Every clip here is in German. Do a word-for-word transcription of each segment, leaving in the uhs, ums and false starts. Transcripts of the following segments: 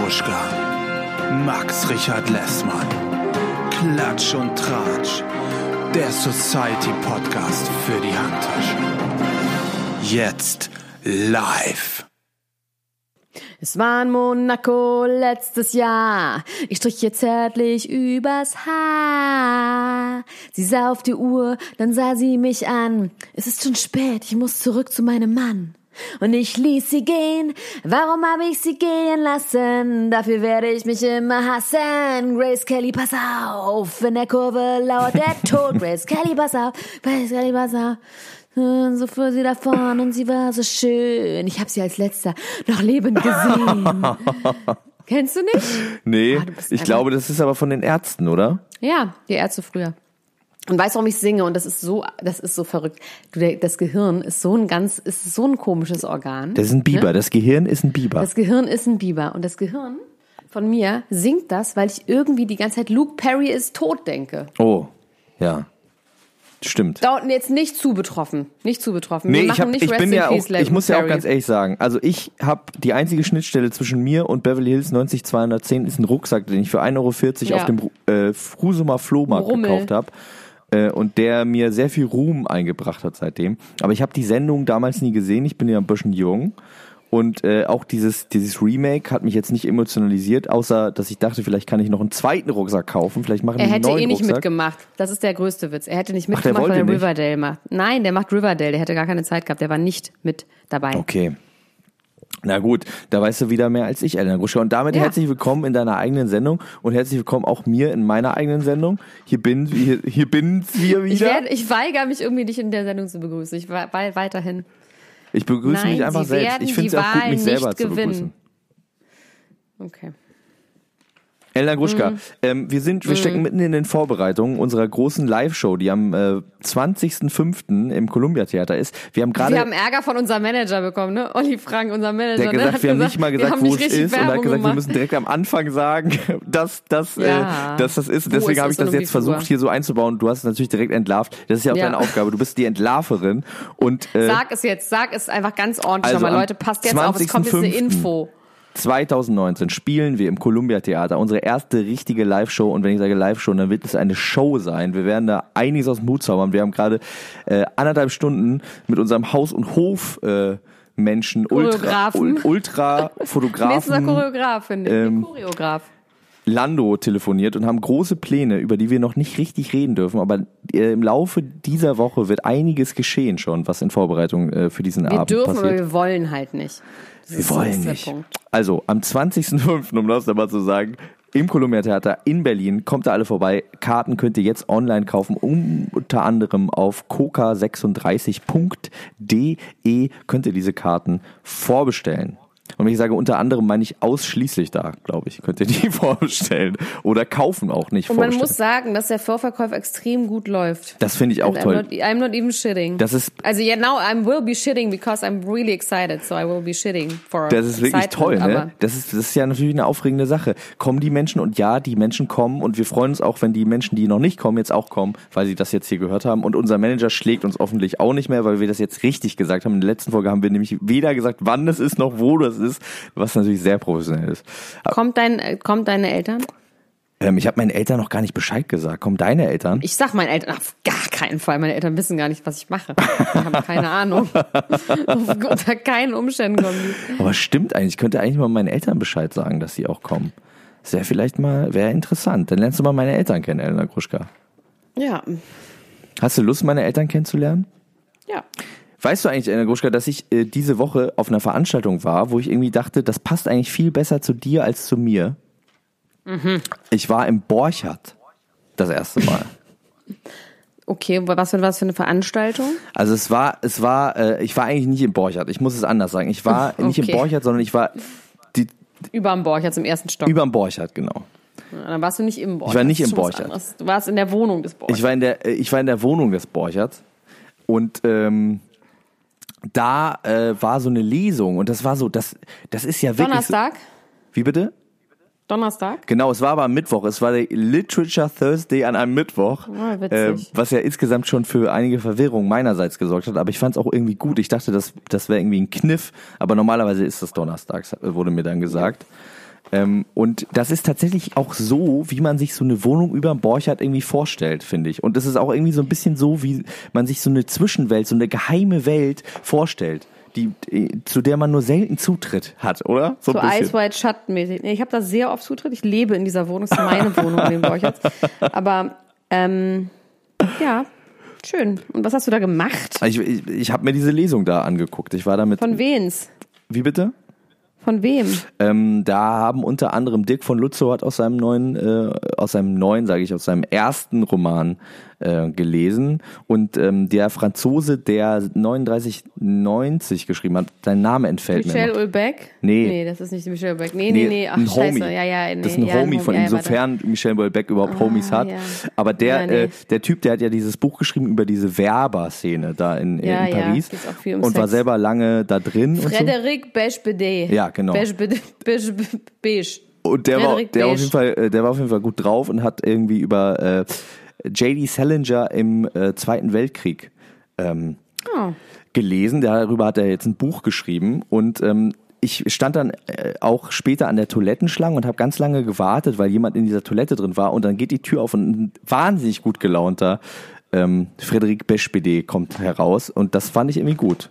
Gruschka, Max Richard Lessmann, Klatsch und Tratsch, der Society-Podcast für die Handtasche. Jetzt live. Es war in Monaco letztes Jahr. Ich strich ihr zärtlich übers Haar. Sie sah auf die Uhr, dann sah sie mich an. Es ist schon spät, ich muss zurück zu meinem Mann. Und ich ließ sie gehen. Warum habe ich sie gehen lassen? Dafür werde ich mich immer hassen. Grace Kelly, pass auf. In der Kurve lauert der Tod. Grace Kelly, pass auf. Grace Kelly, pass auf. So fuhr sie davon und sie war so schön. Ich habe sie als letzter noch lebend gesehen. Kennst du nicht? Nee, ah, ich glaube, das ist aber von den Ärzten, oder? Ja, die Ärzte früher. Und weißt du, warum ich singe? Und das ist so, das ist so verrückt. Du, das Gehirn ist so ein ganz, ist so ein komisches Organ. Das ist ein Biber. Ne? Das Gehirn ist ein Biber. Das Gehirn ist ein Biber. Und das Gehirn von mir singt das, weil ich irgendwie die ganze Zeit Luke Perry ist tot denke. Oh, ja. Stimmt. Da jetzt nicht zu betroffen, nicht zu betroffen. Nee, Wir ich, hab, nicht ich Rest bin in ja Peace, auch, Luke ich muss Perry. ja auch ganz ehrlich sagen, also ich habe die einzige Schnittstelle zwischen mir und Beverly Hills neunzig zweihundertzehn ist ein Rucksack, den ich für ein Euro vierzig ja. auf dem äh, Husumer Flohmarkt Rummel. gekauft habe. Äh, und der mir sehr viel Ruhm eingebracht hat seitdem. Aber ich habe die Sendung damals nie gesehen, ich bin ja ein bisschen jung. Und äh, auch dieses dieses Remake hat mich jetzt nicht emotionalisiert, außer dass ich dachte, vielleicht kann ich noch einen zweiten Rucksack kaufen. Vielleicht machen die einen neuen Rucksack. Er hätte eh nicht mitgemacht. Das ist der größte Witz. Er hätte nicht mitgemacht, Ach, weil er nicht. Riverdale macht. Nein, der macht Riverdale. Der hätte gar keine Zeit gehabt. Der war nicht mit dabei. Okay. Na gut, da weißt du wieder mehr als ich, Elena Gruschka. Und damit ja. herzlich willkommen in deiner eigenen Sendung und herzlich willkommen auch mir in meiner eigenen Sendung. Hier bin hier, hier bin wir wieder. Ich, werd, ich weigere mich irgendwie, dich in der Sendung zu begrüßen. Ich war weiterhin. Ich begrüße Nein, mich einfach Sie selbst. Ich finde es auch gut, mich selber zu begrüßen. Okay. Elena Gruschka, mhm. ähm, wir sind, wir stecken mitten in den Vorbereitungen unserer großen Live-Show, die am äh, zwanzigsten fünften im Columbia Theater ist. Wir haben gerade, wir haben Ärger von unserem Manager bekommen, ne? Olli Frank, unser Manager. Der hat gesagt, ne? hat wir haben gesagt, nicht mal gesagt, wo es ist, Werbung und hat gesagt, gemacht. wir müssen direkt am Anfang sagen, dass, dass, ja. äh, dass das ist. Deswegen habe ich das jetzt versucht, hier so einzubauen. Du hast es natürlich direkt entlarvt. Das ist ja auch ja. deine Aufgabe. Du bist die Entlarverin. Und äh, sag es jetzt, sag es einfach ganz ordentlich also nochmal. Leute, passt jetzt auf, es kommt jetzt eine Info. zwanzig neunzehn spielen wir im Columbia Theater unsere erste richtige Live-Show, und wenn ich sage Live-Show, dann wird es eine Show sein. Wir werden da einiges aus dem Hut zaubern. Wir haben gerade äh, anderthalb Stunden mit unserem Haus- und Hof äh, Menschen, Ultra, Ultra Fotografen, nächster Choreograf, finde ich. Ähm, Choreograf. Lando telefoniert und haben große Pläne, über die wir noch nicht richtig reden dürfen, aber äh, im Laufe dieser Woche wird einiges geschehen schon, was in Vorbereitung äh, für diesen wir Abend dürfen, passiert. Aber wir wollen halt nicht. Das wir wollen nicht. Also am zwanzigsten fünften, um das mal zu sagen, im Columbia Theater in Berlin, kommt da alle vorbei. Karten könnt ihr jetzt online kaufen, um, unter anderem auf coca sechsunddreißig punkt de könnt ihr diese Karten vorbestellen. Und wenn ich sage unter anderem, meine ich ausschließlich da, glaube ich, könnt ihr die vorbestellen oder kaufen auch nicht vorbestellen. Und man vorbestellen. muss sagen, dass der Vorverkauf extrem gut läuft. Das finde ich auch And toll. I'm not, I'm not even shitting. Das ist, also yeah, now I will be shitting because I'm really excited, so I will be shitting for Das ist wirklich toll, aber ne? Das ist, das ist ja natürlich eine aufregende Sache. Kommen die Menschen, und ja, die Menschen kommen, und wir freuen uns auch, wenn die Menschen, die noch nicht kommen, jetzt auch kommen, weil sie das jetzt hier gehört haben, und unser Manager schlägt uns hoffentlich auch nicht mehr, weil wir das jetzt richtig gesagt haben. In der letzten Folge haben wir nämlich weder gesagt, wann das ist, noch wo das ist, was natürlich sehr professionell ist. Kommt dein, kommt deine Eltern? Ähm, ich habe meinen Eltern noch gar nicht Bescheid gesagt. Kommen deine Eltern? Ich sag meinen Eltern auf gar keinen Fall. Meine Eltern wissen gar nicht, was ich mache. Die haben keine Ahnung. Unter keinen Umständen kommen die. Aber stimmt eigentlich. Ich könnte eigentlich mal meinen Eltern Bescheid sagen, dass sie auch kommen. Das wäre vielleicht mal, wäre interessant. Dann lernst du mal meine Eltern kennen, Elena Gruschka. Ja. Hast du Lust, meine Eltern kennenzulernen? Ja. Weißt du eigentlich, Elena Gruschka, dass ich äh, diese Woche auf einer Veranstaltung war, wo ich irgendwie dachte, das passt eigentlich viel besser zu dir als zu mir? Mhm. Ich war im Borchardt das erste Mal. Okay, was für, was für eine Veranstaltung? Also es war, es war, äh, ich war eigentlich nicht im Borchardt. Ich muss es anders sagen. Ich war okay. nicht im Borchardt, sondern ich war die, überm Borchardt, im ersten Stock. Überm Borchardt, genau. Ja, dann warst du nicht im Borchardt. Ich war nicht im Borchardt. Du warst in der Wohnung des Borchardt. Ich war in der, ich war in der Wohnung des Borchardt und ähm, da äh, war so eine Lesung, und das war so, das, das ist ja wirklich. Donnerstag? So, wie bitte? Donnerstag? Genau, es war aber am Mittwoch. Es war der Literature Thursday an einem Mittwoch, oh, äh, was ja insgesamt schon für einige Verwirrung meinerseits gesorgt hat. Aber ich fand es auch irgendwie gut. Ich dachte, das, das wäre irgendwie ein Kniff, aber normalerweise ist das donnerstags, wurde mir dann gesagt. Ähm, und das ist tatsächlich auch so, wie man sich so eine Wohnung über dem Borchardt irgendwie vorstellt, finde ich. Und es ist auch irgendwie so ein bisschen so, wie man sich so eine Zwischenwelt, so eine geheime Welt vorstellt, die, zu der man nur selten Zutritt hat, oder? So, so Ice White Shut mäßig. Ich habe da sehr oft Zutritt. Ich lebe in dieser Wohnung. Das ist meine Wohnung in dem Borchardt. Aber ähm, ja, schön. Und was hast du da gemacht? Ich, ich, ich habe mir diese Lesung da angeguckt. Ich war damit. Von wen's? Wie bitte? Von wem? Ähm, da haben unter anderem Dirk von Lutzow hat aus seinem neuen, äh, aus seinem neuen, sage ich, aus seinem ersten Roman äh, gelesen und ähm, der Franzose, der neununddreißig neunzig geschrieben hat, sein Name entfällt Michel mir. Michel Houellebecq? Nee. Nee, das ist nicht Michel Houellebecq. Nee, nee, nee, ach ein scheiße. Homie. Ja, ja, nee, das ist ein ja, Homie von ja, ihm, sofern Michel Houellebecq überhaupt ah, Homies hat. Ja. Aber der, ja, nee. äh, der Typ, der hat ja dieses Buch geschrieben über diese Werber-Szene da in, ja, in Paris ja, auch viel um und Sex. war selber lange da drin. Frédéric Beigbeder. Ja, genau. Beigbeder. Beige. Und der war, der, war auf jeden Fall, der war auf jeden Fall gut drauf und hat irgendwie über äh, J D Salinger im äh, Zweiten Weltkrieg ähm, oh. gelesen. Darüber hat er jetzt ein Buch geschrieben und ähm, ich stand dann äh, auch später an der Toilettenschlange und habe ganz lange gewartet, weil jemand in dieser Toilette drin war und dann geht die Tür auf und ein wahnsinnig gut gelaunter ähm, Frédéric Beigbeder kommt heraus und das fand ich irgendwie gut.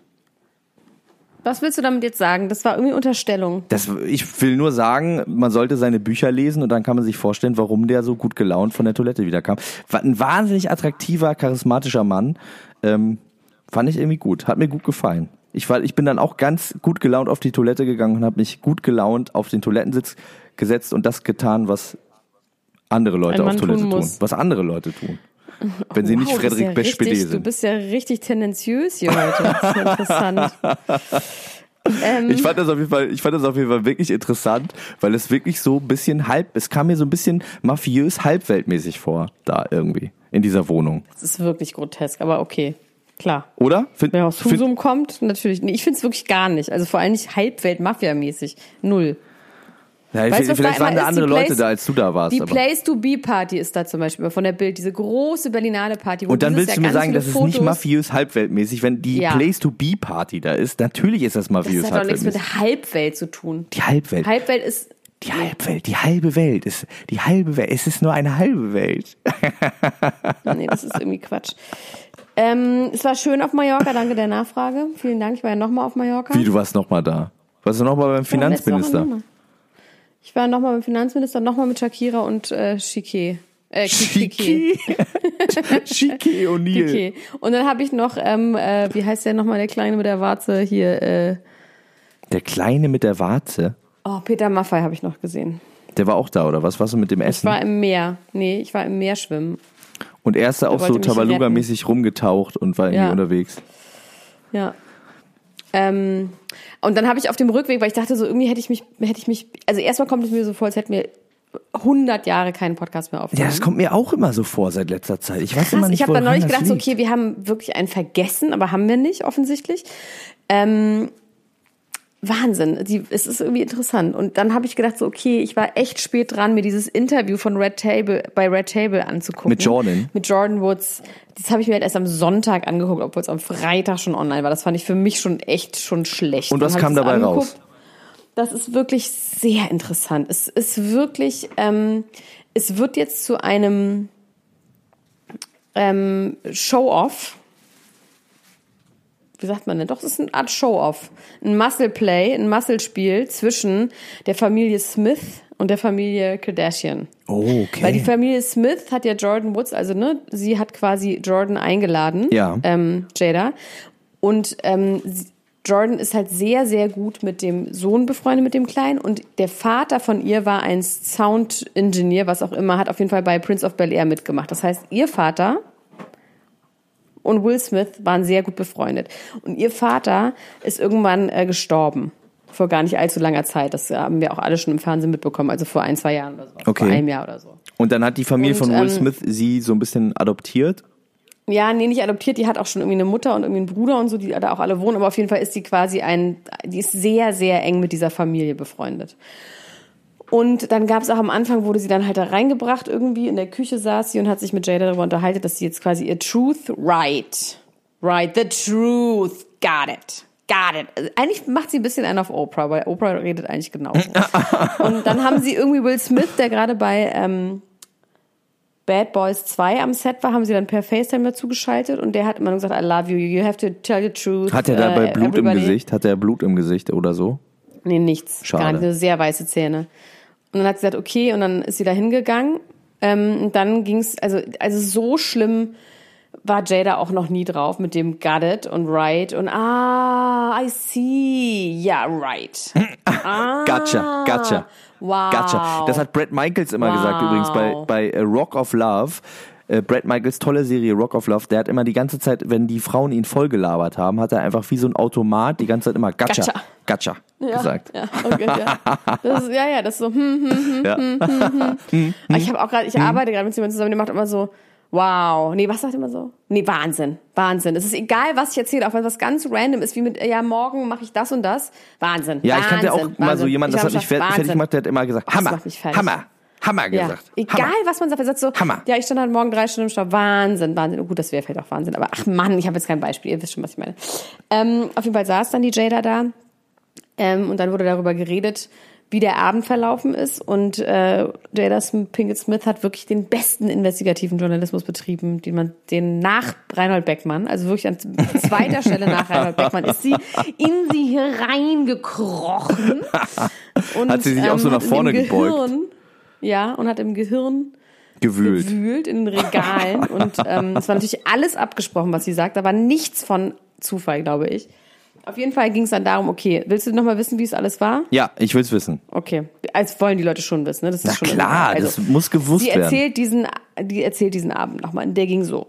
Was willst du damit jetzt sagen? Das war irgendwie Unterstellung. Das, ich will nur sagen, man sollte seine Bücher lesen und dann kann man sich vorstellen, warum der so gut gelaunt von der Toilette wiederkam. War ein wahnsinnig attraktiver, charismatischer Mann. Ähm, fand ich irgendwie gut. Hat mir gut gefallen. Ich, war, ich bin dann auch ganz gut gelaunt auf die Toilette gegangen und habe mich gut gelaunt auf den Toilettensitz gesetzt und das getan, was andere Leute auf Toilette tun. tun. Was andere Leute tun. Wenn sie wow, nicht Frédéric Beigbeder sind. Du bist ja richtig tendenziös hier heute. Das ist interessant. ähm, ich fand das auf jeden Fall, ich fand das auf jeden Fall wirklich interessant, weil es wirklich so ein bisschen halb, es kam mir so ein bisschen mafiös halbweltmäßig vor, da irgendwie, in dieser Wohnung. Das ist wirklich grotesk, aber okay. Klar. Oder? Find, Wer aus Husum find, kommt, natürlich. Nee, ich finde es wirklich gar nicht. Also vor allem nicht halbwelt-Mafia-mäßig. Null. Ja, weißt, vielleicht da waren da andere Leute Place, da, als du da warst. Die aber. Place-to-Be-Party ist da zum Beispiel von der Bild, diese große Berlinale Party. Wo und dann willst ja du mir sagen, das Fotos, ist nicht mafiös halbweltmäßig, wenn die ja. Place-to-Be-Party da ist. Natürlich ist das mafiös halbweltmäßig. Das hat doch nichts mit der Halbwelt zu tun. Die Halbwelt. Halbwelt ist... Die Halbwelt, die halbe Welt ist, die halbe Welt, es ist nur eine halbe Welt. Nee, das ist irgendwie Quatsch. Ähm, es war schön auf Mallorca, danke der Nachfrage. Vielen Dank, ich war ja nochmal auf Mallorca. Wie, du warst nochmal da? Warst du nochmal beim Finanzminister? Ich war nochmal beim Finanzminister, nochmal mit Shakira und äh, Chiquet. Äh, Chiquet. Chiquet O'Neal. Chiquet. Und dann habe ich noch, ähm, äh, wie heißt der nochmal, der Kleine mit der Warze hier? Äh, der Kleine mit der Warze? Oh, Peter Maffay habe ich noch gesehen. Der war auch da, oder was? Warst du mit dem Essen? Ich war im Meer. Nee, ich war im Meer schwimmen. Und er ist da auch so Tabaluga-mäßig rumgetaucht und war irgendwie ja. unterwegs. Ja. Ähm, und dann habe ich auf dem Rückweg, weil ich dachte so, irgendwie hätte ich mich, hätte ich mich, also erstmal kommt es mir so vor, als hätten wir hundert Jahre keinen Podcast mehr aufgenommen. Ja, das kommt mir auch immer so vor seit letzter Zeit. Ich weiß Krass, immer nicht, ich habe dann neulich gedacht, liegt. okay, wir haben wirklich einen vergessen, aber haben wir nicht, offensichtlich. Ähm, Wahnsinn, die, es ist irgendwie interessant. Und dann habe ich gedacht, so okay, ich war echt spät dran, mir dieses Interview von Red Table bei Red Table anzugucken. Mit Jordan? Mit Jordan Woods. Das habe ich mir halt erst am Sonntag angeguckt, obwohl es am Freitag schon online war. Das fand ich für mich schon echt schon schlecht. Und was kam dabei angeguckt. raus? Das ist wirklich sehr interessant. Es ist wirklich, ähm, es wird jetzt zu einem ähm, Show-Off. Wie sagt man denn? Doch, es ist eine Art Show-Off. Ein Muscle-Play, ein Muscle-Spiel zwischen der Familie Smith und der Familie Kardashian. Oh, okay. Weil die Familie Smith hat ja Jordan Woods, also ne, sie hat quasi Jordan eingeladen, ja. ähm, Jada. Und ähm, Jordan ist halt sehr, sehr gut mit dem Sohn befreundet, mit dem Kleinen. Und der Vater von ihr war ein Sound-Engineer, was auch immer, hat auf jeden Fall bei Prince of Bel-Air mitgemacht. Das heißt, ihr Vater und Will Smith waren sehr gut befreundet. Und ihr Vater ist irgendwann äh, gestorben. Vor gar nicht allzu langer Zeit. Das haben wir auch alle schon im Fernsehen mitbekommen. Also vor ein, zwei Jahren oder so. Okay. Vor einem Jahr oder so. Und dann hat die Familie und, von Will ähm, Smith sie so ein bisschen adoptiert? Ja, nee, nicht adoptiert. Die hat auch schon irgendwie eine Mutter und irgendwie einen Bruder und so, die da auch alle wohnen. Aber auf jeden Fall ist sie quasi ein, die ist sehr, sehr eng mit dieser Familie befreundet. Und dann gab es auch am Anfang, wurde sie dann halt da reingebracht irgendwie, in der Küche saß sie und hat sich mit Jada darüber unterhalten, dass sie jetzt quasi ihr Truth, right, right, the truth, got it, got it. Also eigentlich macht sie ein bisschen einen auf Oprah, weil Oprah redet eigentlich genauso. Und dann haben sie irgendwie Will Smith, der gerade bei ähm, Bad Boys zwei am Set war, haben sie dann per FaceTime dazu geschaltet und der hat immer gesagt, I love you, you have to tell the truth. Hat er dabei uh, Blut everybody. im Gesicht? Hat er Blut im Gesicht oder so? Nee, nichts. Schade. Gar nicht. Sehr weiße Zähne. Und dann hat sie gesagt, okay, und dann ist sie da hingegangen. Ähm, und dann ging's, also, also so schlimm war Jada auch noch nie drauf mit dem got it und right und ah, I see, yeah, right. Ah, Gotcha, gotcha. Wow. Gotcha. Das hat Bret Michaels immer wow. gesagt übrigens bei, bei Rock of Love. Äh, Bret Michaels tolle Serie Rock of Love, der hat immer die ganze Zeit, wenn die Frauen ihn vollgelabert haben, hat er einfach wie so ein Automat die ganze Zeit immer Gotcha, Gotcha, gotcha ja, gesagt. Ja, okay, ja. Das ist, ja, ja, das ist so hm, hm, hm, ja. hm, hm, hm. Aber ich habe auch gerade, ich arbeite gerade mit jemandem zusammen, der macht immer so wow. Nee, was sagt immer so? Nee, Wahnsinn. Wahnsinn. Es ist egal, was ich erzähle, auch wenn was ganz random ist, wie mit, ja, morgen mache ich das und das. Wahnsinn. Ja, Wahnsinn, ich kannte auch Wahnsinn. mal so jemanden, das hat mich gesagt, fertig gemacht, der hat immer gesagt, Hammer, das macht mich fertig. Hammer, Hammer gesagt. Ja. Egal, Hammer. was man sagt, er sagt so, Hammer. ja, ich stand heute Morgen drei Stunden im Stau. Wahnsinn, Wahnsinn. Oh, gut, das wäre vielleicht auch Wahnsinn. Aber ach Mann, ich habe jetzt kein Beispiel. Ihr wisst schon, was ich meine. Ähm, auf jeden Fall saß dann die Jada da ähm, und dann wurde darüber geredet, wie der Abend verlaufen ist und äh, Jada Pinkett Smith hat wirklich den besten investigativen Journalismus betrieben, den man, den nach Reinhold Beckmann, also wirklich an zweiter Stelle nach Reinhold Beckmann, ist sie in sie hier reingekrochen und hat sie sich ähm, auch so nach vorne gebeugt? Gehirn, ja, und hat im Gehirn gewühlt, gewühlt in den Regalen und ähm, es war natürlich alles abgesprochen, was sie sagt, da war nichts von Zufall, glaube ich. Auf jeden Fall ging es dann darum, okay, willst du noch mal wissen, wie es alles war? Ja, ich will's wissen. Okay, als wollen die Leute schon wissen, ne? Das ist Na schon klar, also, das muss gewusst sie werden. Erzählt diesen, die erzählt diesen Abend nochmal, der ging so.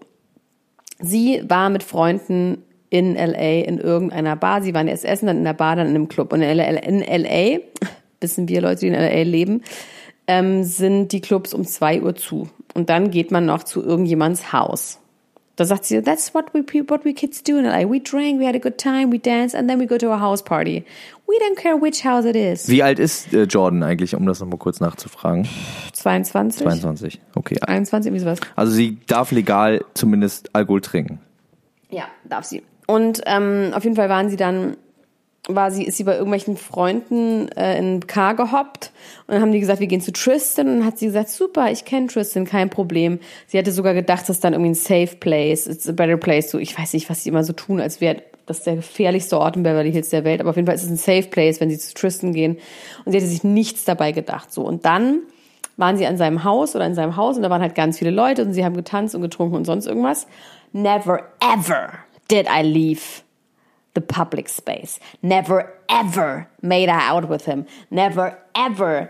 Sie war mit Freunden in L A in irgendeiner Bar, sie waren erst essen, dann in der Bar, dann in einem Club. Und in L A, wissen wir Leute, die in L A leben, ähm, sind die Clubs um zwei Uhr zu. Und dann geht man noch zu irgendjemands Haus. Da sagt sie, that's what we what we kids do in L A. We drank, we had a good time, we danced, and then we go to a house party. We don't care which house it is. Wie alt ist äh, Jordan eigentlich, um das nochmal kurz nachzufragen? zweiundzwanzig. zweiundzwanzig, okay. einundzwanzig, irgendwie sowas. Also sie darf legal zumindest Alkohol trinken. Ja, darf sie. Und ähm, auf jeden Fall waren sie dann, war sie, ist sie bei irgendwelchen Freunden äh, in ein Car gehoppt und dann haben die gesagt, wir gehen zu Tristan und dann hat sie gesagt, super, ich kenne Tristan, kein Problem. Sie hatte sogar gedacht, das ist dann irgendwie ein safe place, it's a better place. So, ich weiß nicht, was sie immer so tun, als wäre das der gefährlichste Ort in Beverly Hills der Welt, aber auf jeden Fall ist es ein safe place, wenn sie zu Tristan gehen. Und sie hatte sich nichts dabei gedacht. So, und dann waren sie an seinem Haus oder in seinem Haus und da waren halt ganz viele Leute und sie haben getanzt und getrunken und sonst irgendwas. Never ever did I leave the public space. Never ever made I out with him. Never ever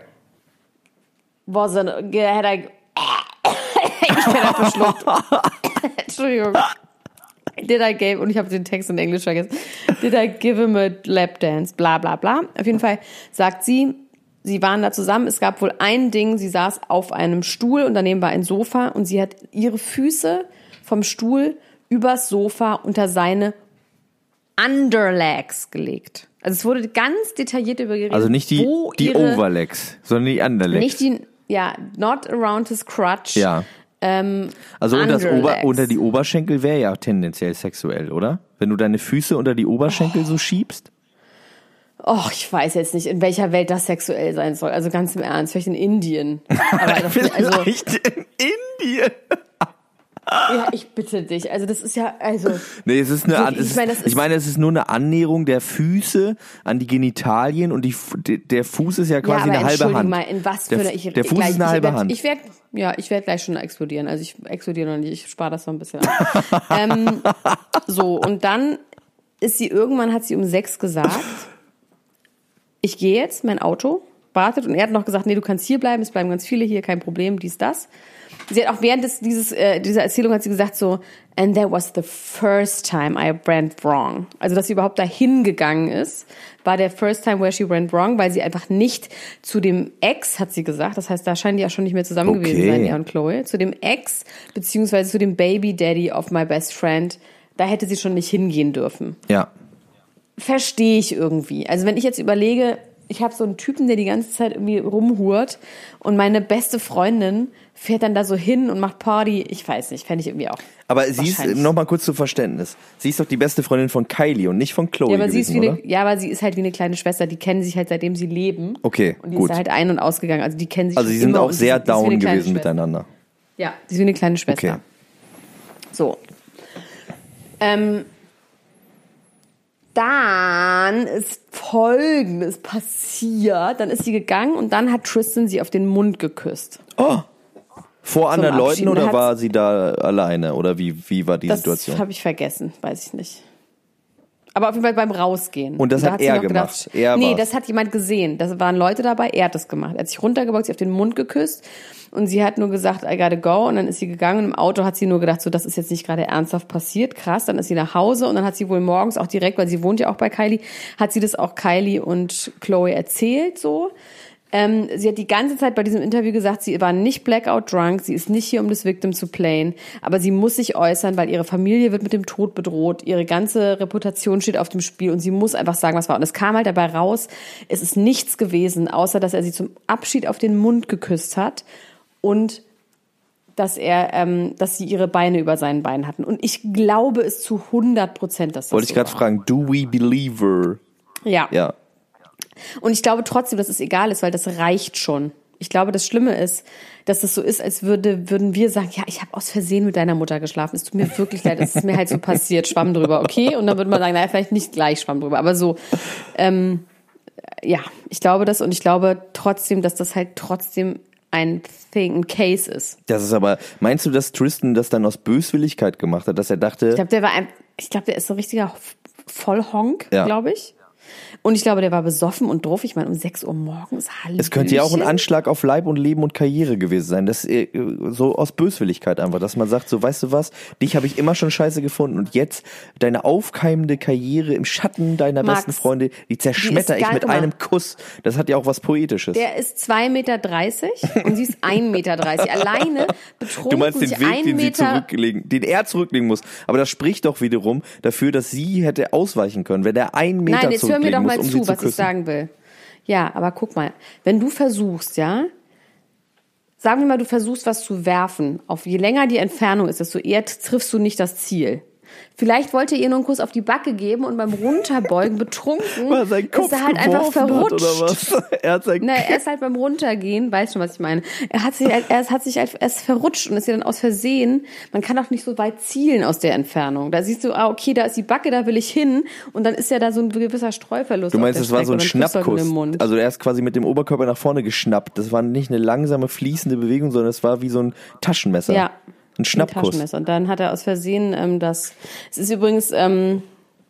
was an, had I, ich bin da verschluckt. Entschuldigung. Did I give, und ich habe den Text in Englisch vergessen. Did I give him a lap dance? Bla, bla, bla. Auf jeden Fall sagt sie, sie waren da zusammen. Es gab wohl ein Ding, sie saß auf einem Stuhl und daneben war ein Sofa und sie hat ihre Füße vom Stuhl übers Sofa unter seine Underlegs gelegt. Also es wurde ganz detailliert über geredet. Also nicht die, die Overlegs, sondern die Underlegs. Nicht die, ja, not around his crotch. Ja. Ähm, also unter, das Underlegs. Ober, unter die Oberschenkel wäre ja tendenziell sexuell, oder? Wenn du deine Füße unter die Oberschenkel oh. so schiebst? Oh, ich weiß jetzt nicht, in welcher Welt das sexuell sein soll. Also ganz im Ernst, vielleicht in Indien. Aber vielleicht also, in Indien. Ja, ich bitte dich. Also das ist ja, also... Nee, es ist eine, so, es ich, meine, ist, ich meine, es ist nur eine Annäherung der Füße an die Genitalien und die, der Fuß ist ja quasi ja, aber eine halbe Hand. Mal, in was für der, eine... Ich, der Fuß gleich, ist eine ich halbe werd, Hand. Ich werde, ja, ich werde gleich schon explodieren. Also ich explodiere noch nicht, ich spare das noch ein bisschen an. ähm, so, und dann ist sie irgendwann, hat sie um sechs gesagt, ich gehe jetzt, mein Auto wartet. Und er hat noch gesagt, nee, du kannst hier bleiben, es bleiben ganz viele hier, kein Problem, dies, das. Sie hat auch während des, dieses, äh, dieser Erzählung hat sie gesagt so, and that was the first time I went wrong. Also, dass sie überhaupt dahin gegangen ist, war der first time where she went wrong, weil sie einfach nicht zu dem Ex, hat sie gesagt, das heißt, da scheinen die ja schon nicht mehr zusammen okay. gewesen sein, er und Chloe, zu dem Ex, beziehungsweise zu dem Baby Daddy of my best friend, da hätte sie schon nicht hingehen dürfen. Ja. Verstehe ich irgendwie. Also, wenn ich jetzt überlege, ich habe so einen Typen, der die ganze Zeit irgendwie rumhurt und meine beste Freundin fährt dann da so hin und macht Party. Ich weiß nicht, fände ich irgendwie auch. Aber sie ist, nochmal kurz zu Verständnis, sie ist doch die beste Freundin von Kylie und nicht von Chloe ja, aber gewesen, sie ist wie oder? Eine, ja, aber sie ist halt wie eine kleine Schwester, die kennen sich halt seitdem sie leben. Okay, und die gut. ist halt ein- und ausgegangen, also die kennen sich Also sie sind auch sehr down gewesen miteinander. Ja, sie ist wie eine kleine Schwester. Okay. So. Ähm, dann ist Folgendes passiert. Dann ist sie gegangen und dann hat Tristan sie auf den Mund geküsst. Oh! Vor anderen Abschied. Leuten oder Hat's- war sie da alleine? Oder wie, wie war die Das Situation? habe ich vergessen, weiß ich nicht. Aber auf jeden Fall beim Rausgehen. Und das da hat sie er noch gemacht? Er nee, war's? das hat jemand gesehen. Da waren Leute dabei, er hat das gemacht. Er hat sich runtergebeugt, sie auf den Mund geküsst und sie hat nur gesagt, I gotta go, und dann ist sie gegangen und im Auto hat sie nur gedacht, so, das ist jetzt nicht gerade ernsthaft passiert, krass, dann ist sie nach Hause und dann hat sie wohl morgens auch direkt, weil sie wohnt ja auch bei Kylie, hat sie das auch Kylie und Chloe erzählt, so. Ähm, sie hat die ganze Zeit bei diesem Interview gesagt, sie war nicht blackout drunk, sie ist nicht hier, um das Victim zu playen, aber sie muss sich äußern, weil ihre Familie wird mit dem Tod bedroht, ihre ganze Reputation steht auf dem Spiel und sie muss einfach sagen, was war. Und es kam halt dabei raus, es ist nichts gewesen, außer dass er sie zum Abschied auf den Mund geküsst hat und dass er, ähm, dass sie ihre Beine über seinen Beinen hatten. Und ich glaube es zu hundert Prozent, dass das Wollte ich so gerade war. fragen, do we believe her? Ja. Ja. Und ich glaube trotzdem, dass es egal ist, weil das reicht schon. Ich glaube, das Schlimme ist, dass es so ist, als würde, würden wir sagen, ja, ich habe aus Versehen mit deiner Mutter geschlafen. Es tut mir wirklich leid, es ist mir halt so passiert, Schwamm drüber, okay? Und dann würde man sagen, naja, vielleicht nicht gleich Schwamm drüber, aber so, ähm, ja, ich glaube das und ich glaube trotzdem, dass das halt trotzdem ein Thing, ein Case ist. Das ist aber, meinst du, dass Tristan das dann aus Böswilligkeit gemacht hat, dass er dachte... Ich glaube, der war ein, ich glaube, der ist so ein richtiger Vollhonk, Ja. glaube ich. Und ich glaube, der war besoffen und doof. Ich meine, um sechs Uhr morgens, Hallöchen. Es könnte ja auch ein Anschlag auf Leib und Leben und Karriere gewesen sein. Das äh, so aus Böswilligkeit einfach, dass man sagt, so, weißt du was, dich habe ich immer schon scheiße gefunden und jetzt deine aufkeimende Karriere im Schatten deiner Max, besten Freunde, die zerschmetter die ich ist mit geil, einem Kuss. Das hat ja auch was Poetisches. Der ist zwei Meter dreißig und sie ist ein Meter dreißig. Alleine betrunken Du meinst den sich Weg, ein den sie Meter zurücklegen, den er zurücklegen muss. Aber das spricht doch wiederum dafür, dass sie hätte ausweichen können, wenn der einen Meter Nein, jetzt hör mir zurücklegen doch muss, mal um sie zu, zu was ich küssen. sagen will. Ja, aber guck mal, wenn du versuchst, ja, sagen wir mal, du versuchst was zu werfen, auf je länger die Entfernung ist, desto eher triffst du nicht das Ziel. Vielleicht wollte er ihr nur einen Kuss auf die Backe geben und beim Runterbeugen betrunken Weil er seinen Kopf ist er halt einfach geworfen verrutscht. Hat, oder was? Er hat sein Na, er ist halt beim Runtergehen, weißt schon, was ich meine. Er hat sich, halt, er hat sich halt erst verrutscht und ist ja dann aus Versehen. Man kann auch nicht so weit zielen aus der Entfernung. Da siehst du, ah, okay, da ist die Backe, da will ich hin. Und dann ist ja da so ein gewisser Streuverlust. Du meinst, auf es der war so ein Strecke und dann Schnappkuss? im Mund. Also er ist quasi mit dem Oberkörper nach vorne geschnappt. Das war nicht eine langsame, fließende Bewegung, sondern es war wie so ein Taschenmesser. Ja. Ein Schnappkuss. Taschenmesser. Und dann hat er aus Versehen ähm, das. Es ist übrigens. Ähm,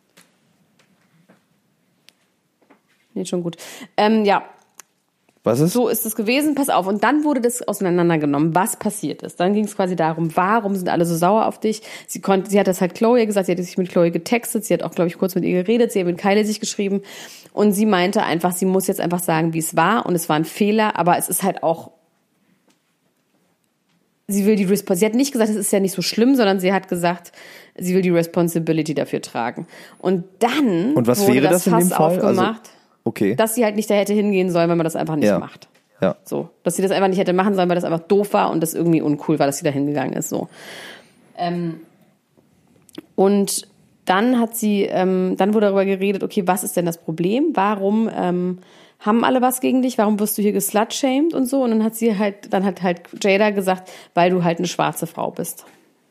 nee, schon gut. Ähm, ja. Was ist? So ist es gewesen, pass auf. Und dann wurde das auseinandergenommen, was passiert ist. Dann ging es quasi darum, warum sind alle so sauer auf dich? Sie konnte, sie hat das halt Chloe gesagt, sie hat sich mit Chloe getextet, sie hat auch, glaube ich, kurz mit ihr geredet, sie hat mit Kylie sich geschrieben und sie meinte einfach, sie muss jetzt einfach sagen, wie es war und es war ein Fehler, aber es ist halt auch, sie will die Resp- sie hat nicht gesagt, es ist ja nicht so schlimm, sondern sie hat gesagt, sie will die Responsibility dafür tragen. Und dann Und was wurde wäre das das in Fass dem Fall? aufgemacht. Also, okay. Dass sie halt nicht da hätte hingehen sollen, wenn man das einfach nicht Ja. macht. Ja. So, dass sie das einfach nicht hätte machen sollen, weil das einfach doof war und das irgendwie uncool war, dass sie da hingegangen ist. So. Ähm, und dann hat sie, ähm, dann wurde darüber geredet, okay, was ist denn das Problem? Warum ähm, haben alle was gegen dich? Warum wirst du hier geslutshamed und so? Und dann hat sie halt, dann hat halt Jada gesagt, weil du halt eine schwarze Frau bist.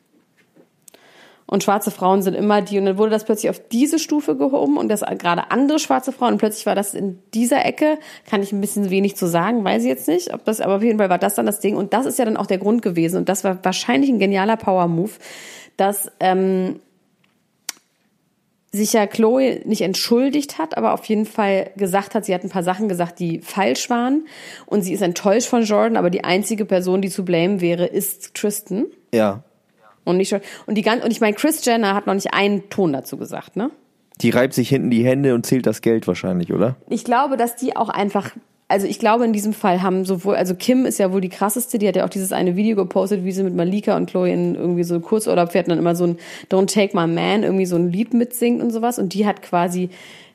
Und schwarze Frauen sind immer die, und dann wurde das plötzlich auf diese Stufe gehoben und das gerade andere schwarze Frauen, und plötzlich war das in dieser Ecke, kann ich ein bisschen wenig zu sagen, weiß ich jetzt nicht, ob das, aber auf jeden Fall war das dann das Ding, und das ist ja dann auch der Grund gewesen, und das war wahrscheinlich ein genialer Power-Move, dass ähm, sich ja Chloe nicht entschuldigt hat, aber auf jeden Fall gesagt hat, sie hat ein paar Sachen gesagt, die falsch waren, und sie ist enttäuscht von Jordan, aber die einzige Person, die zu blamen wäre, ist Tristan. Ja. Und nicht schon, und die ganze, und ich meine, Kris Jenner hat noch nicht einen Ton dazu gesagt, ne? Die reibt sich hinten die Hände und zählt das Geld wahrscheinlich, oder? Ich glaube, dass die auch einfach, also ich glaube, in diesem Fall haben sowohl, also Kim ist ja wohl die krasseste, die hat ja auch dieses eine Video gepostet, wie sie mit Malika und Chloe in irgendwie so Kurzurlaub fährt und dann immer so ein Don't Take My Man, irgendwie so ein Lied mitsingt und sowas, und die hat quasi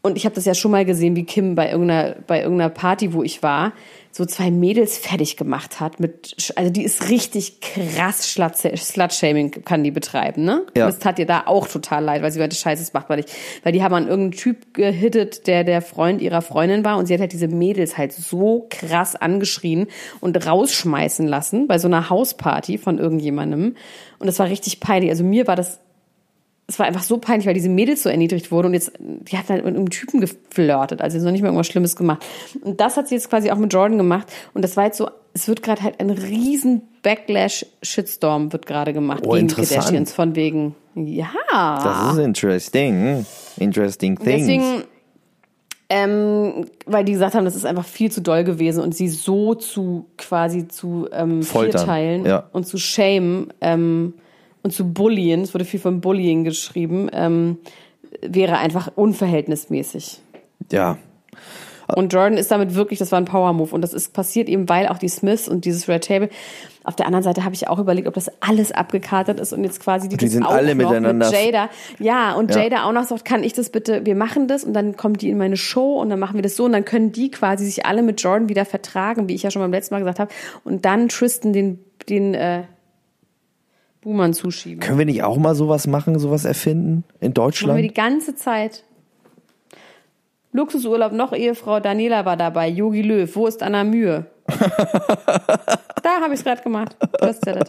und ich habe das ja schon mal gesehen, wie Kim bei irgendeiner, bei irgendeiner Party, wo ich war, so zwei Mädels fertig gemacht hat. Mit, also die ist richtig krass Slut-Shaming kann die betreiben, ne? Ja. Das tat ihr da auch total leid, weil sie meinte, scheiße, das macht man nicht. Weil die haben an irgendeinen Typ gehittet, der der Freund ihrer Freundin war und sie hat halt diese Mädels halt so krass angeschrien und rausschmeißen lassen bei so einer Hausparty von irgendjemandem. Und das war richtig peinlich. Also mir war das Es war einfach so peinlich, weil diese Mädels so erniedrigt wurden und jetzt, die hat halt mit einem Typen geflirtet, also noch nicht mal irgendwas Schlimmes gemacht. Und das hat sie jetzt quasi auch mit Jordan gemacht und das war jetzt so, es wird gerade halt ein riesen Backlash-Shitstorm wird gerade gemacht oh, gegen die Kardashians von wegen, ja. Das ist interesting, interesting things. Deswegen, ähm, weil die gesagt haben, das ist einfach viel zu doll gewesen und sie so zu, quasi zu ähm, vierteilen ja. und zu shamen, ähm, und zu bullien, es wurde viel von Bullying geschrieben, ähm, wäre einfach unverhältnismäßig. Ja. Und Jordan ist damit wirklich, das war ein Power-Move. Und das ist passiert eben, weil auch die Smiths und dieses Red Table. Auf der anderen Seite habe ich auch überlegt, ob das alles abgekatert ist und jetzt quasi die, die sind auch alle noch miteinander. Mit Jada. Ja, und ja. Jada auch noch sagt, kann ich das bitte, wir machen das und dann kommt die in meine Show und dann machen wir das so und dann können die quasi sich alle mit Jordan wieder vertragen, wie ich ja schon beim letzten Mal gesagt habe. Und dann Tristan den, den, äh, Buhmann zuschieben. Können wir nicht auch mal sowas machen, sowas erfinden in Deutschland? Machen wir die ganze Zeit. Luxusurlaub, noch Ehefrau Daniela war dabei, Jogi Löw, wo ist Anna Mühe? Da habe ich es gerade gemacht. Du hast ja das.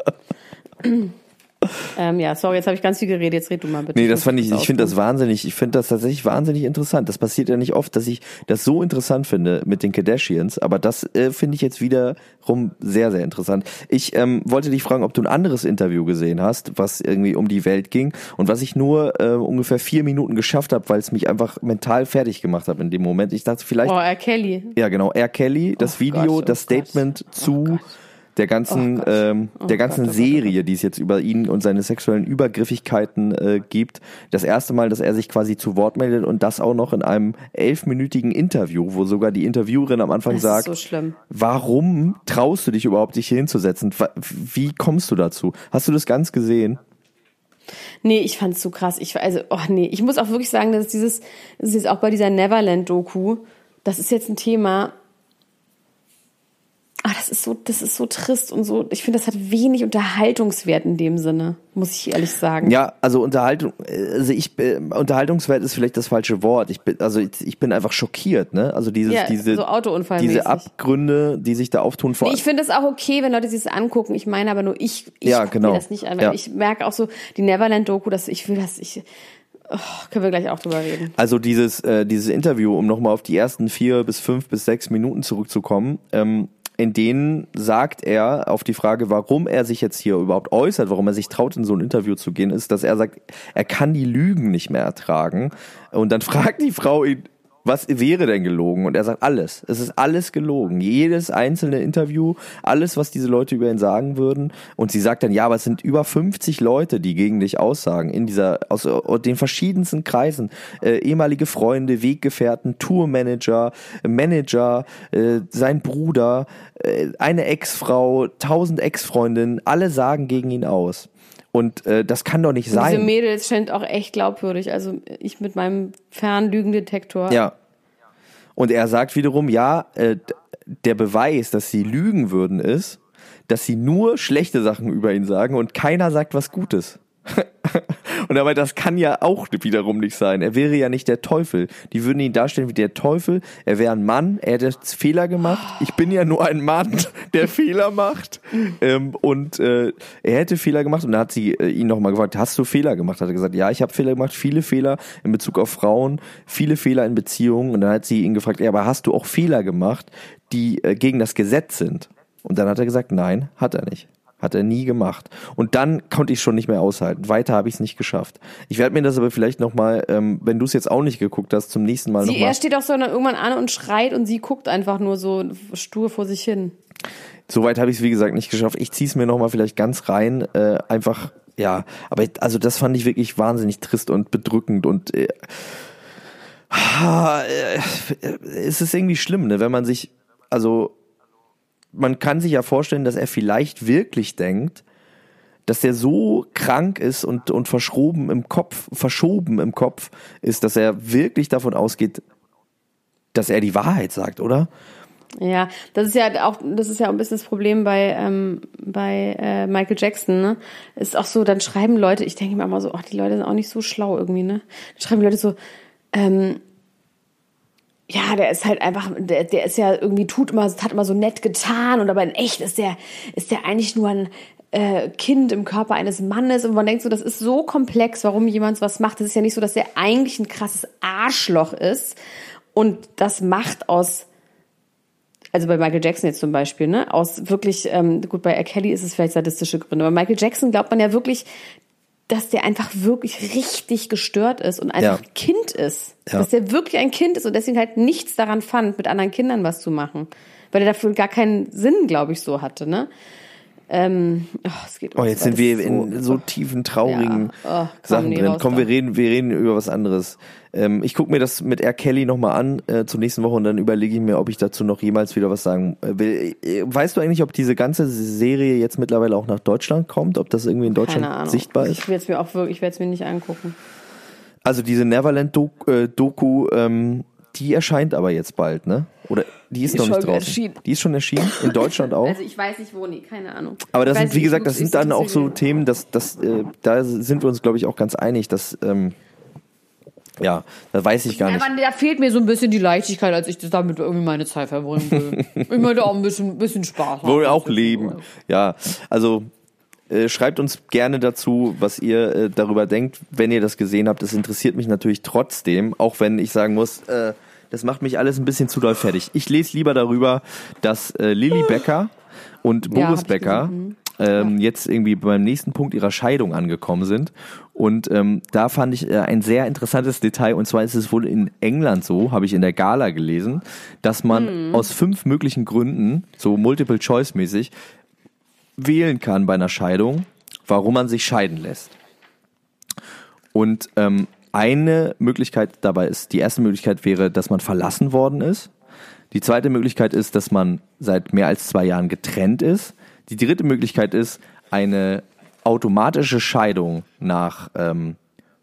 Ähm, ja, sorry, jetzt habe ich ganz viel geredet, jetzt red du mal bitte. Nee, das fand ich, ich finde das wahnsinnig, ich finde das tatsächlich wahnsinnig interessant. Das passiert ja nicht oft, dass ich das so interessant finde mit den Kardashians, aber das äh, finde ich jetzt wiederum sehr, sehr interessant. Ich ähm, wollte dich fragen, ob du ein anderes Interview gesehen hast, was irgendwie um die Welt ging und was ich nur äh, ungefähr vier Minuten geschafft habe, weil es mich einfach mental fertig gemacht hat in dem Moment. Ich dachte vielleicht... Oh, R. Kelly. Ja, genau, R. Kelly, das oh Video, Gott, oh das Statement Gott. zu... Oh der ganzen oh ähm, oh der ganzen Gott, oh Serie, Gott. die es jetzt über ihn und seine sexuellen Übergriffigkeiten äh, gibt. Das erste Mal, dass er sich quasi zu Wort meldet und das auch noch in einem elfminütigen Interview, wo sogar die Interviewerin am Anfang das sagt, ist so schlimm. Warum traust du dich überhaupt, dich hier hinzusetzen? Wie kommst du dazu? Hast du das ganz gesehen? Nee, ich fand's so krass. Ich, also, oh nee, ich muss auch wirklich sagen, dass dieses, das ist jetzt auch bei dieser Neverland-Doku, das ist jetzt ein Thema. Ah, das ist so, das ist so trist und so. Ich finde, das hat wenig Unterhaltungswert in dem Sinne, muss ich ehrlich sagen. Ja, also Unterhaltung, also ich, äh, Unterhaltungswert ist vielleicht das falsche Wort. Ich bin, also ich, ich bin einfach schockiert, ne? Also dieses, ja, diese, so Autounfallmäßig. diese Abgründe, die sich da auftun. Vor nee, ich finde es auch okay, wenn Leute sich das angucken. Ich meine aber nur, ich, ich ja, gucke genau. mir das nicht an. Ja. Ich merke auch so, die Neverland-Doku, dass ich will, dass ich, oh, können wir gleich auch drüber reden. Also dieses, äh, dieses Interview, um nochmal auf die ersten vier bis fünf bis sechs Minuten zurückzukommen, ähm, in denen sagt er auf die Frage, warum er sich jetzt hier überhaupt äußert, warum er sich traut, in so ein Interview zu gehen, ist, dass er sagt, er kann die Lügen nicht mehr ertragen. Und dann fragt die Frau ihn, was wäre denn gelogen? Und er sagt, alles. Es ist alles gelogen. Jedes einzelne Interview, alles, was diese Leute über ihn sagen würden. Und sie sagt dann, ja, aber es sind über fünfzig Leute, die gegen dich aussagen, in dieser, aus den verschiedensten Kreisen. Äh, ehemalige Freunde, Weggefährten, Tourmanager, Manager, äh, sein Bruder, äh, eine Ex-Frau, tausend Ex-Freundinnen, alle sagen gegen ihn aus. Und äh, das kann doch nicht und sein. Diese Mädels scheint auch echt glaubwürdig. Also ich mit meinem Fernlügendetektor. Ja. Und er sagt wiederum, ja, äh, der Beweis, dass sie lügen würden, ist, dass sie nur schlechte Sachen über ihn sagen und keiner sagt was Gutes. Und aber das kann ja auch wiederum nicht sein. Er wäre ja nicht der Teufel. Die würden ihn darstellen wie der Teufel. Er wäre ein Mann, er hätte Fehler gemacht. Ich bin ja nur ein Mann, der Fehler macht. Ähm, und äh, er hätte Fehler gemacht. Und dann hat sie äh, ihn nochmal gefragt, hast du Fehler gemacht? Hat er gesagt, ja, ich habe Fehler gemacht. Viele Fehler in Bezug auf Frauen, viele Fehler in Beziehungen. Und dann hat sie ihn gefragt, ja, aber hast du auch Fehler gemacht, die äh, gegen das Gesetz sind? Und dann hat er gesagt, nein, hat er nicht. Hat er nie gemacht. Und dann konnte ich schon nicht mehr aushalten. Weiter habe ich es nicht geschafft. Ich werde mir das aber vielleicht nochmal, ähm, wenn du es jetzt auch nicht geguckt hast, zum nächsten Mal nochmal... Er steht auch so dann irgendwann an und schreit und sie guckt einfach nur so stur vor sich hin. Soweit habe ich es, wie gesagt, nicht geschafft. Ich ziehe es mir nochmal vielleicht ganz rein. Äh, einfach, ja, aber also das fand ich wirklich wahnsinnig trist und bedrückend und äh, äh, es ist irgendwie schlimm, ne, wenn man sich, also man kann sich ja vorstellen, dass er vielleicht wirklich denkt, dass der so krank ist und, und verschoben im Kopf, verschoben im Kopf ist, dass er wirklich davon ausgeht, dass er die Wahrheit sagt, oder? Ja, das ist ja auch, das ist ja auch ein bisschen das Problem bei, ähm, bei äh, Michael Jackson, ne? Ist auch so, dann schreiben Leute, ich denke mir immer so, ach, die Leute sind auch nicht so schlau irgendwie, ne? Dann schreiben Leute so, ähm, ja, der ist halt einfach, der, der ist ja irgendwie, tut immer, hat immer so nett getan und aber in echt ist der, ist der eigentlich nur ein äh, Kind im Körper eines Mannes und man denkt so, das ist so komplex, warum jemand was macht. Das ist ja nicht so, dass der eigentlich ein krasses Arschloch ist und das macht aus, also bei Michael Jackson jetzt zum Beispiel, ne, aus wirklich, ähm, gut, bei R. Kelly ist es vielleicht sadistische Gründe, aber Michael Jackson glaubt man ja wirklich, dass der einfach wirklich richtig gestört ist und einfach ja. Kind ist. Ja. Dass der wirklich ein Kind ist und deswegen halt nichts daran fand, mit anderen Kindern was zu machen. Weil er dafür gar keinen Sinn, glaube ich, so hatte, ne? Ähm, oh, es geht oh, jetzt sind wir so, in so tiefen, traurigen ja. oh, Sachen drin. Raus, Komm, wir reden, wir reden über was anderes. Ähm, ich gucke mir das mit R. Kelly nochmal an äh, zur nächsten Woche und dann überlege ich mir, ob ich dazu noch jemals wieder was sagen will. Weißt du eigentlich, ob diese ganze Serie jetzt mittlerweile auch nach Deutschland kommt? Ob das irgendwie in Deutschland sichtbar ist? Ich werde es mir auch wirklich, ich werde es mir nicht angucken. Also diese Neverland-Doku, ähm, die erscheint aber jetzt bald, ne? Oder die ist, die ist noch nicht draußen. Erschienen. Die ist schon erschienen, in Deutschland auch. Also ich weiß nicht wo, nee, keine Ahnung. Aber das sind, wie gesagt, das sind dann auch so Themen, dass, dass, äh, da sind wir uns, glaube ich, auch ganz einig, dass, ähm, ja, da weiß ich gar nicht. Aber da fehlt mir so ein bisschen die Leichtigkeit, als ich das damit irgendwie meine Zeit verbringen will. Ich möchte auch ein bisschen, bisschen Spaß haben. Wollen wir auch leben. Ja, also äh, schreibt uns gerne dazu, was ihr äh, darüber denkt, wenn ihr das gesehen habt. Das interessiert mich natürlich trotzdem, auch wenn ich sagen muss, äh, das macht mich alles ein bisschen zu doll fertig. Ich lese lieber darüber, dass äh, Lilly Becker und Boris ja, Becker ähm, ja. jetzt irgendwie beim nächsten Punkt ihrer Scheidung angekommen sind. Und ähm, da fand ich äh, ein sehr interessantes Detail. Und zwar ist es wohl in England so, habe ich in der Gala gelesen, dass man mhm. aus fünf möglichen Gründen, so Multiple-Choice-mäßig, wählen kann bei einer Scheidung, warum man sich scheiden lässt. Und ähm, eine Möglichkeit dabei ist, die erste Möglichkeit wäre, dass man verlassen worden ist. Die zweite Möglichkeit ist, dass man seit mehr als zwei Jahren getrennt ist. Die dritte Möglichkeit ist eine automatische Scheidung nach ähm,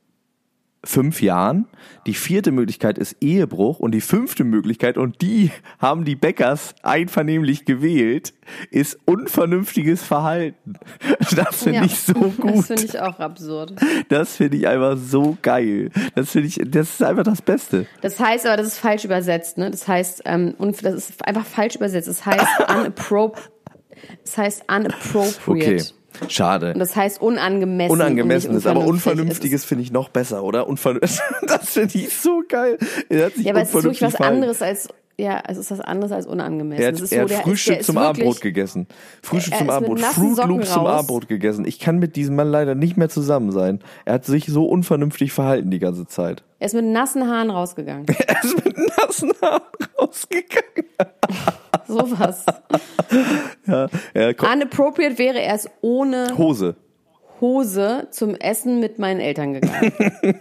fünf Jahren. Die vierte Möglichkeit ist Ehebruch und die fünfte Möglichkeit, und die haben die Beckers einvernehmlich gewählt, ist unvernünftiges Verhalten. Das finde ja, ich so gut. Das finde ich auch absurd. Das finde ich einfach so geil. Das finde ich, das ist einfach das Beste. Das heißt aber, das ist falsch übersetzt, ne? Das heißt, ähm, und das ist einfach falsch übersetzt. Das heißt unappropriate. Das heißt unappropriate. Okay. Schade. Und das heißt unangemessen. Unangemessenes, aber Unvernünftiges finde ich noch besser, oder? Unver- das finde ich so geil. Er hat sich ja, aber es ist wirklich was anderes als, ja, es ist was anderes als unangemessen. Er hat, das ist er so, hat Frühstück der, zum Abendbrot gegessen. Frühstück zum Abendbrot. Fruit Loops zum Abendbrot gegessen. Ich kann mit diesem Mann leider nicht mehr zusammen sein. Er hat sich so unvernünftig verhalten die ganze Zeit. Er ist mit nassen Haaren rausgegangen. Er ist mit nassen Haaren rausgegangen. Sowas. Ja, ja, unappropriate wäre er es ohne Hose. Hose zum Essen mit meinen Eltern gegangen.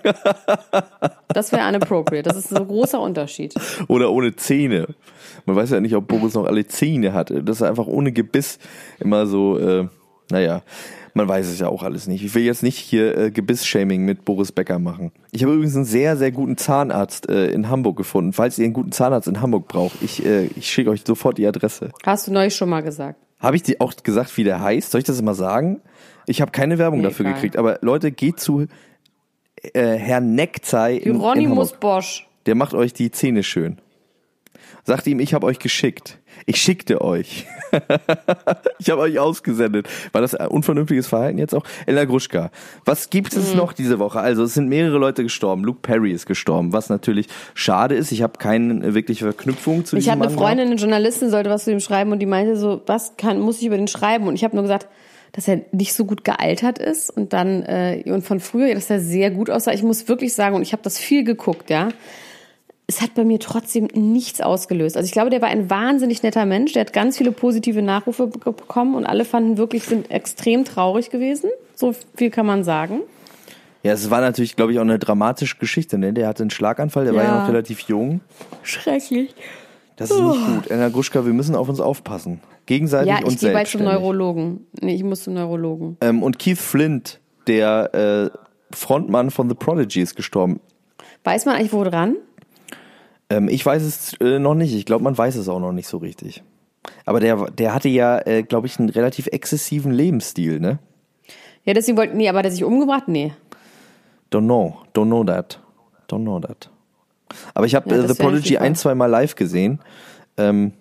Das wäre unappropriate. Das ist ein großer Unterschied. Oder ohne Zähne. Man weiß ja nicht, ob Boris noch alle Zähne hatte. Das ist einfach ohne Gebiss immer so, äh, naja, man weiß es ja auch alles nicht. Ich will jetzt nicht hier äh, Gebiss-Shaming mit Boris Becker machen. Ich habe übrigens einen sehr, sehr guten Zahnarzt äh, in Hamburg gefunden. Falls ihr einen guten Zahnarzt in Hamburg braucht, ich, äh, ich schicke euch sofort die Adresse. Hast du neulich schon mal gesagt. Habe ich dir auch gesagt, wie der heißt? Soll ich das immer sagen? Ich habe keine Werbung nee, dafür egal. gekriegt. Aber Leute, geht zu äh, Herrn Neckzey in, Hieronymus in Hamburg. Bosch. Der macht euch die Zähne schön. Sagt ihm, ich habe euch geschickt. Ich schickte euch. Ich habe euch ausgesendet. War das ein unvernünftiges Verhalten jetzt auch? Ella Gruschka, was gibt es mhm. noch diese Woche? Also es sind mehrere Leute gestorben. Luke Perry ist gestorben, was natürlich schade ist. Ich habe keine wirkliche Verknüpfung zu ich diesem Ich hatte eine Mann Freundin, gehabt. eine Journalistin, sollte was zu ihm schreiben und die meinte so, was kann muss ich über den schreiben? Und ich habe nur gesagt, dass er nicht so gut gealtert ist und dann äh, und von früher, dass er sehr gut aussah. Ich muss wirklich sagen, und ich habe das viel geguckt, ja. Es hat bei mir trotzdem nichts ausgelöst. Also ich glaube, der war ein wahnsinnig netter Mensch. Der hat ganz viele positive Nachrufe bekommen und alle fanden wirklich, sind extrem traurig gewesen. So viel kann man sagen. Ja, es war natürlich, glaube ich, auch eine dramatische Geschichte. Ne? Der hatte einen Schlaganfall, der ja. war ja noch relativ jung. Schrecklich. Das ist nicht gut. Elena Gruschka, wir müssen auf uns aufpassen. Gegenseitig ja, und selbstständig. Ja, ich gehe bald zum Neurologen. Nee, ich muss zum Neurologen. Ähm, und Keith Flint, der äh, Frontmann von The Prodigy, ist gestorben. Weiß man eigentlich, wo dran? Ähm, ich weiß es äh, noch nicht. Ich glaube, man weiß es auch noch nicht so richtig. Aber der, der hatte ja, äh, glaube ich, einen relativ exzessiven Lebensstil, ne? Ja, deswegen wollten, nee, aber hat er sich umgebracht? Nee. Don't know. Don't know that. Don't know that. Aber ich habe ja, äh, The Prodigy ein, zwei Mal live gesehen. Ähm,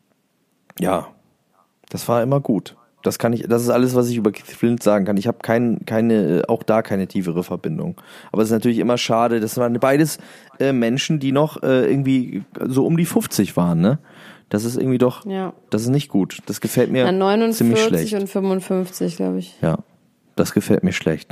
ja, das war immer gut. Das kann ich, das ist alles, was ich über Keith Flint sagen kann. Ich habe kein, keine, auch da keine tiefere Verbindung. Aber es ist natürlich immer schade. Das waren beides äh, Menschen, die noch äh, irgendwie so um die fünfzig waren, ne? Das ist irgendwie doch, ja. Das ist nicht gut. Das gefällt mir Na, ziemlich schlecht. neunundvierzig und fünfundfünfzig, glaube ich. Ja, das gefällt mir schlecht.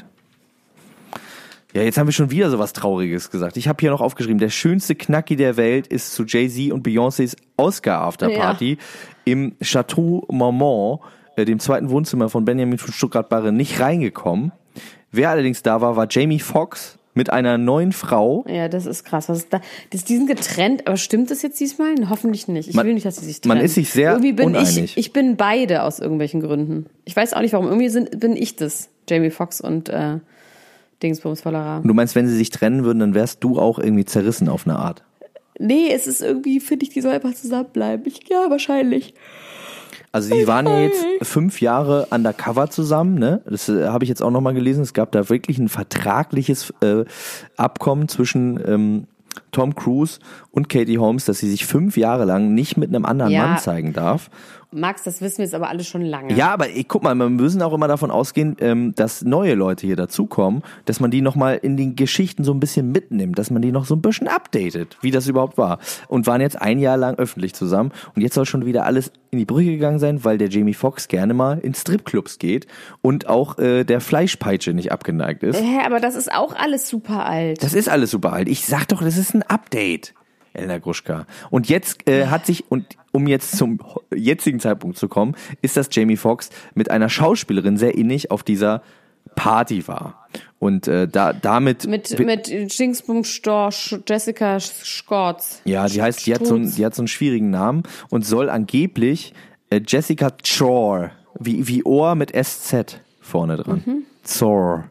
Ja, jetzt haben wir schon wieder so was Trauriges gesagt. Ich habe hier noch aufgeschrieben, der schönste Knacki der Welt ist zu Jay-Z und Beyoncés Oscar-Afterparty ja. im Chateau Marmont, äh, dem zweiten Wohnzimmer von Benjamin von Stuttgart-Barre, nicht reingekommen. Wer allerdings da war, war Jamie Foxx mit einer neuen Frau. Ja, das ist krass. Was ist da? Das, die sind getrennt, aber stimmt das jetzt diesmal? Hoffentlich nicht. Ich man, will nicht, dass sie sich trennen. Man ist sich sehr irgendwie bin uneinig. Ich, ich bin beide aus irgendwelchen Gründen. Ich weiß auch nicht, warum. Irgendwie sind, bin ich das. Jamie Foxx und äh, Dingsbums Vollara. Du meinst, wenn sie sich trennen würden, dann wärst du auch irgendwie zerrissen auf eine Art? Nee, es ist irgendwie, finde ich, die soll einfach zusammenbleiben. Ich, ja, wahrscheinlich. Also die waren ja jetzt fünf Jahre undercover zusammen, ne? Das äh, habe ich jetzt auch nochmal gelesen. Es gab da wirklich ein vertragliches äh, Abkommen zwischen ähm, Tom Cruise und Katie Holmes, dass sie sich fünf Jahre lang nicht mit einem anderen ja. Mann zeigen darf. Max, das wissen wir jetzt aber alle schon lange. Ja, aber ey, guck mal, wir müssen auch immer davon ausgehen, ähm, dass neue Leute hier dazukommen, dass man die nochmal in den Geschichten so ein bisschen mitnimmt, dass man die noch so ein bisschen updatet, wie das überhaupt war. Und waren jetzt ein Jahr lang öffentlich zusammen und jetzt soll schon wieder alles in die Brüche gegangen sein, weil der Jamie Foxx gerne mal in Stripclubs geht und auch äh, der Fleischpeitsche nicht abgeneigt ist. Hä, aber das ist auch alles super alt. Das ist alles super alt. Ich sag doch, das ist ein Update. Elena Gruschka. Und jetzt äh, hat sich, und um jetzt zum jetzigen Zeitpunkt zu kommen, ist, dass Jamie Foxx mit einer Schauspielerin sehr innig auf dieser Party war. Und äh, da damit mit mit Dingsbum Storch, Jessica Schortz. Ja, die heißt, die hat so einen, die hat so einen schwierigen Namen und soll angeblich äh, Jessica Chor, wie wie Ohr mit S Z vorne dran. Mhm. Zor.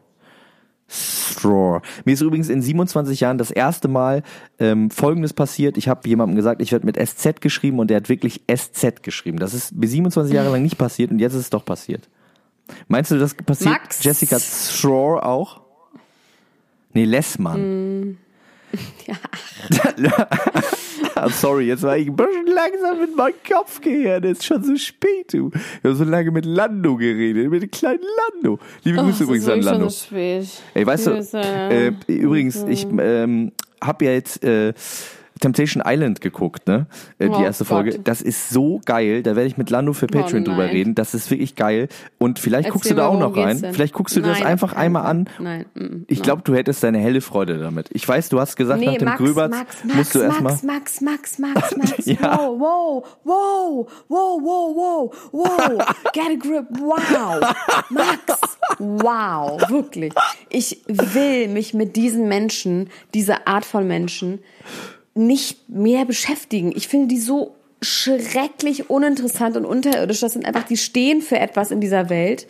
Straw. Mir ist übrigens in siebenundzwanzig Jahren das erste Mal ähm, Folgendes passiert. Ich habe jemandem gesagt, ich werde mit S Z geschrieben und der hat wirklich S Z geschrieben. Das ist mir siebenundzwanzig Jahre lang nicht passiert und jetzt ist es doch passiert. Meinst du, das passiert Max. Jessica Straw auch? Nee, Lessmann. Mm. Ja. Sorry, jetzt war ich ein bisschen langsam mit meinem Kopfgehirn. Es ist schon so spät, du. Ich habe so lange mit Lando geredet, mit dem kleinen Lando. Liebe Grüße oh, übrigens an Lando. Schon so spät. Ey, weißt du, äh, übrigens, ich ähm, habe ja jetzt äh, Temptation Island geguckt, ne? Äh, die oh erste Folge. Gott. Das ist so geil. Da werde ich mit Lando für Patreon oh drüber reden. Das ist wirklich geil. Und vielleicht Erzähl guckst du da auch noch rein. Denn? Vielleicht guckst du nein, das einfach einmal Fall. an. Nein. Mm, ich glaube, du hättest deine helle Freude damit. Ich weiß, du hast gesagt, nee, nach dem Max, Gröberts Max, Max, musst du erstmal. Max, Max, Max, Max, Max, ja. Wow, wow, wow, wow, wow, wow, wow. Get a grip. Wow. Max. Wow. Wirklich. Ich will mich mit diesen Menschen, dieser Art von Menschen, nicht mehr beschäftigen. Ich finde die so schrecklich uninteressant und unterirdisch. Das sind einfach, die stehen für etwas in dieser Welt.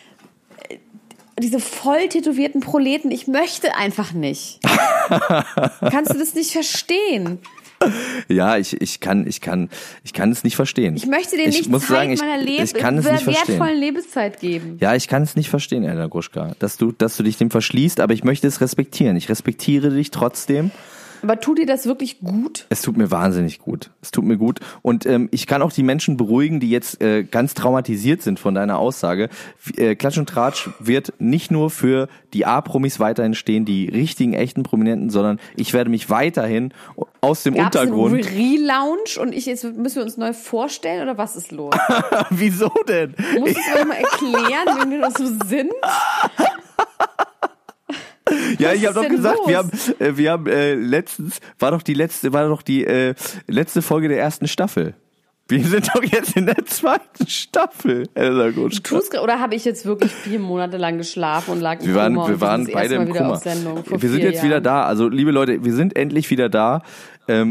Diese voll tätowierten Proleten, ich möchte einfach nicht. Kannst du das nicht verstehen? Ja, ich, ich kann, ich kann, ich kann es nicht verstehen. Ich möchte dir nicht muss Zeit sagen, ich, meiner Leb- ich kann es nicht wertvollen verstehen. Lebenszeit geben. Ja, ich kann es nicht verstehen, Elena Gruschka, dass du, dass du dich dem verschließt, aber ich möchte es respektieren. Ich respektiere dich trotzdem. Aber tut dir das wirklich gut? Es tut mir wahnsinnig gut. Es tut mir gut. Und ähm, ich kann auch die Menschen beruhigen, die jetzt äh, ganz traumatisiert sind von deiner Aussage. Äh, Klatsch und Tratsch wird nicht nur für die A-Promis weiterhin stehen, die richtigen, echten Prominenten, sondern ich werde mich weiterhin aus dem Gab's Untergrund... Gab's einen Relaunch und ich jetzt müssen wir uns neu vorstellen oder was ist los? Wieso denn? Musst du es mir mal erklären, wie wir das so sind? Ja, ich habe doch gesagt, los? wir haben, äh, wir haben äh, letztens war doch die letzte, war doch die äh, letzte Folge der ersten Staffel. Wir sind doch jetzt in der zweiten Staffel. Oder habe ich jetzt wirklich vier Monate lang geschlafen und lag im Wir waren, Kummer wir waren beide im Kummer. Wir sind jetzt Jahren. wieder da. Also liebe Leute, wir sind endlich wieder da. Ähm,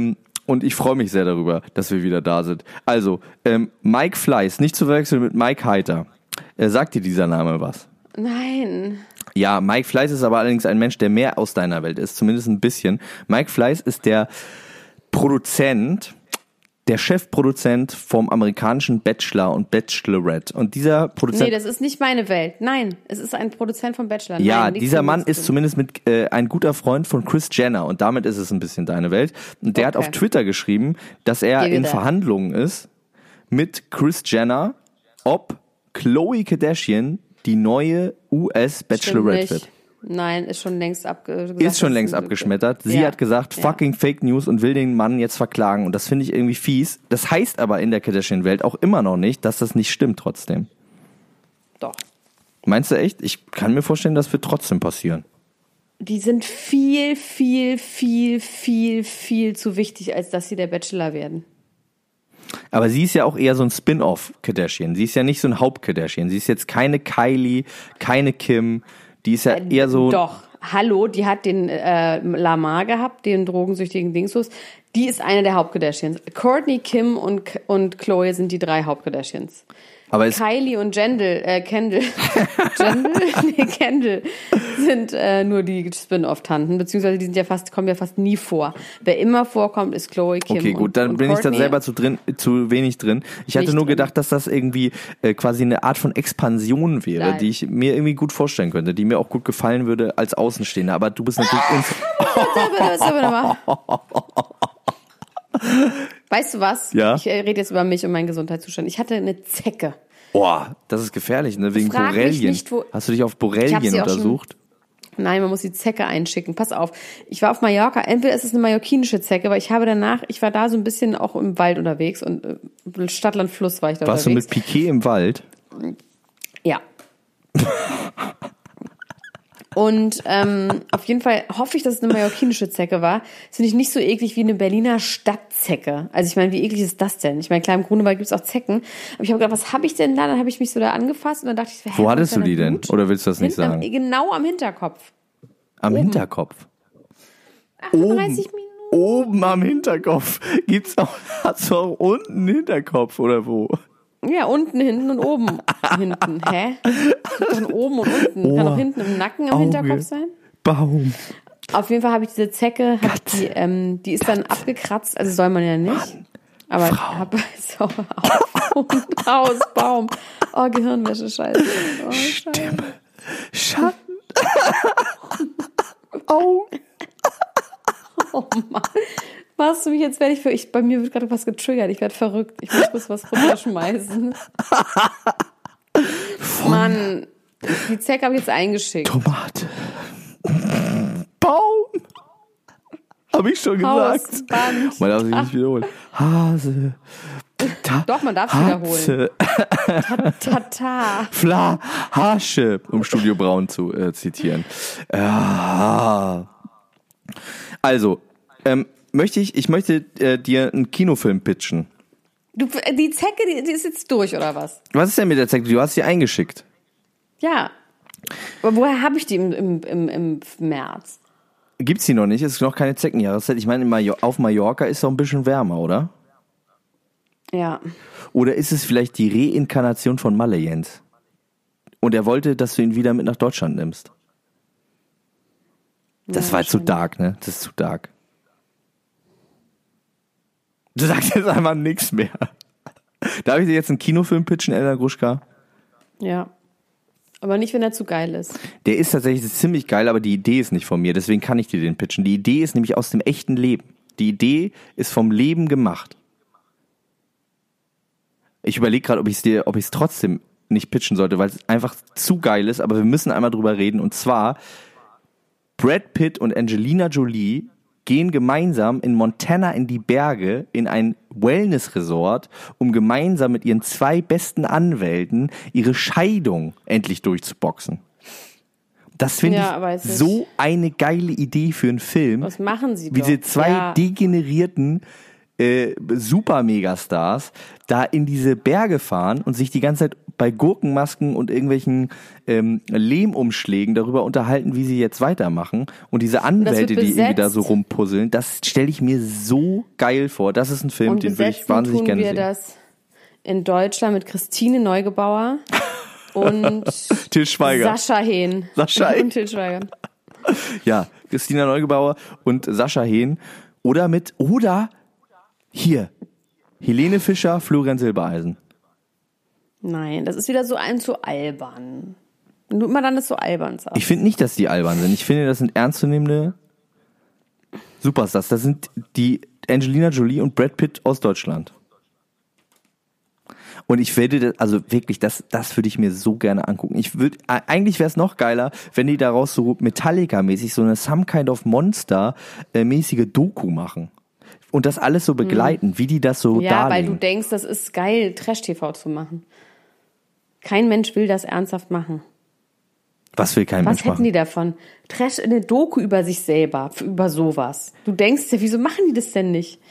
Und ich freue mich sehr darüber, dass wir wieder da sind. Also, ähm, Mike Fleiss, nicht zu verwechseln mit Mike Heiter. Äh, sagt dir dieser Name was? Nein. Ja, Mike Fleiss ist aber allerdings ein Mensch, der mehr aus deiner Welt ist, zumindest ein bisschen. Mike Fleiss ist der Produzent, der Chefproduzent vom amerikanischen Bachelor und Bachelorette. Und dieser Produzent... Nee, das ist nicht meine Welt. Nein, es ist ein Produzent vom Bachelor. Ja, Nein, dieser Mann ist zumindest mit äh, ein guter Freund von Kris Jenner und damit ist es ein bisschen deine Welt. Und der okay. hat auf Twitter geschrieben, dass er in that. Verhandlungen ist mit Kris Jenner, ob Khloe Kardashian die neue U S-Bachelorette wird. Nein, ist schon längst abge- Ist schon längst abgeschmettert. Sie ja. hat gesagt, fucking ja. Fake News und will den Mann jetzt verklagen. Und das finde ich irgendwie fies. Das heißt aber in der Kardashian-Welt auch immer noch nicht, dass das nicht stimmt trotzdem. Doch. Meinst du echt? Ich kann mir vorstellen, das wird trotzdem passieren. Die sind viel, viel, viel, viel, viel zu wichtig, als dass sie der Bachelor werden. Aber sie ist ja auch eher so ein Spin-off-Kardashian. Sie ist ja nicht so ein Haupt-Kardashian. Sie ist jetzt keine Kylie, keine Kim. Die ist ja äh, eher so... Doch, hallo, die hat den äh, Lamar gehabt, den drogensüchtigen Dingslos. Die ist eine der Haupt-Kardashians. Kourtney, Kim und, und Khloe sind die drei Haupt-Kardashians. Aber Kylie und Jendel, äh, Kendall, Jendel? Nee, Kendall sind äh, nur die Spin-off-Tanten, beziehungsweise die sind ja fast, kommen ja fast nie vor. Wer immer vorkommt, ist Khloe, Kim Okay, gut, und, dann und bin Kourtney. ich dann selber zu drin, zu wenig drin. Ich hatte Nicht nur gedacht, drin. dass das irgendwie äh, quasi eine Art von Expansion wäre, Nein. die ich mir irgendwie gut vorstellen könnte, die mir auch gut gefallen würde als Außenstehender. Aber du bist natürlich uns. Weißt du was? Ja? Ich rede jetzt über mich und meinen Gesundheitszustand. Ich hatte eine Zecke. Boah, das ist gefährlich, ne? Wegen Frag Borrelien. Nicht, wo Hast du dich auf Borrelien untersucht? Schon, nein, man muss die Zecke einschicken. Pass auf. Ich war auf Mallorca. Entweder ist es eine mallorquinische Zecke, weil ich habe danach, ich war da so ein bisschen auch im Wald unterwegs und äh, Stadt, Land, Fluss war ich da Warst unterwegs. Warst du mit Piquet im Wald? Ja. Und ähm, auf jeden Fall hoffe ich, dass es eine mallorquinische Zecke war. Das finde ich nicht so eklig wie eine Berliner Stadtzecke. Also ich meine, wie eklig ist das denn? Ich meine, klar, im Grunewald gibt es auch Zecken. Aber ich habe gedacht, was habe ich denn da? Dann habe ich mich so da angefasst und dann dachte ich, wo hattest du die denn? Oder willst du das nicht Hinten, sagen? Am, genau am Hinterkopf. Am Oben. Hinterkopf? achtunddreißig Oben. Minuten. Oben am Hinterkopf. Gibt's auch, hast du auch unten einen Hinterkopf oder wo? Ja, unten, hinten und oben. Hinten. Hä? Kann oben und unten. Oh, kann auch hinten im Nacken am Auge. Hinterkopf sein? Baum. Auf jeden Fall habe ich diese Zecke, hab die, ähm, die ist Gat. dann abgekratzt, also soll man ja nicht. Mann. Aber Frau. hab so auf und aus, Baum. Oh, Gehirnwäsche, scheiße. Oh, Stimme. Schatten. Augen. Oh Mann. Machst du mich jetzt, werde ich für, ich, bei mir wird gerade was getriggert, ich werde verrückt, ich muss kurz was runterschmeißen. Mann, die Zecke habe ich jetzt eingeschickt. Tomate. Baum. Habe ich schon Haus, gesagt. Band. Man darf sich nicht wiederholen. Hase. Ta- Doch, man darf es wiederholen. Tata. Ta- Fla. Hasche, um Studio Braun zu äh, zitieren. Ja. Also, ähm, möchte ich, ich möchte äh, dir einen Kinofilm pitchen. Du, die Zecke, die, die ist jetzt durch, oder was? Was ist denn mit der Zecke? Du hast sie eingeschickt. Ja. Aber woher habe ich die im, im, im, im März? Gibt's die noch nicht? Es ist noch keine Zeckenjahreszeit. Ich meine, auf Mallorca ist es auch ein bisschen wärmer, oder? Ja. Oder ist es vielleicht die Reinkarnation von Malle Jens? Und er wollte, dass du ihn wieder mit nach Deutschland nimmst. Das ja, war zu dark, ne? Das ist zu dark. Du sagst jetzt einfach nichts mehr. Darf ich dir jetzt einen Kinofilm pitchen, Elena Gruschka? Ja. Aber nicht, wenn er zu geil ist. Der ist tatsächlich ziemlich geil, aber die Idee ist nicht von mir. Deswegen kann ich dir den pitchen. Die Idee ist nämlich aus dem echten Leben. Die Idee ist vom Leben gemacht. Ich überlege gerade, ob ich es dir, ob ich es trotzdem nicht pitchen sollte, weil es einfach zu geil ist. Aber wir müssen einmal drüber reden. Und zwar Brad Pitt und Angelina Jolie gehen gemeinsam in Montana in die Berge in ein Wellness-Resort, um gemeinsam mit ihren zwei besten Anwälten ihre Scheidung endlich durchzuboxen. Das finde ja, ich so eine geile Idee für einen Film. Was machen sie Wie doch? diese zwei ja. degenerierten äh, Super-Megastars da in diese Berge fahren und sich die ganze Zeit bei Gurkenmasken und irgendwelchen ähm, Lehmumschlägen darüber unterhalten, wie sie jetzt weitermachen. Und diese Anwälte, die irgendwie da so rumpuzzeln, das stelle ich mir so geil vor. Das ist ein Film, und den würde ich wahnsinnig gerne sehen. Und wir das in Deutschland mit Christine Neugebauer und Til Schweiger. Sascha Hehn. Sascha Hehn. Und Til Schweiger. Ja, Christina Neugebauer und Sascha Hehn. Oder mit, oder hier, Helene Fischer, Florian Silbereisen. Nein, das ist wieder so ein zu albern. Wenn du immer dann das so albern sagst. Ich finde nicht, dass die albern sind. Ich finde, das sind ernstzunehmende Superstars. Das sind die Angelina Jolie und Brad Pitt aus Deutschland. Und ich werde, das, also wirklich, das, das würde ich mir so gerne angucken. Ich würde, eigentlich wäre es noch geiler, wenn die daraus so Metallica-mäßig so eine Some Kind of Monster-mäßige Doku machen. Und das alles so begleiten, mhm. wie die das so ja, darlegen. Ja, weil du denkst, das ist geil, Trash-T V zu machen. Kein Mensch will das ernsthaft machen. Was will kein Was Mensch machen? Was hätten die davon? Trash, eine Doku über sich selber, über sowas. Du denkst ja, wieso machen die das denn nicht?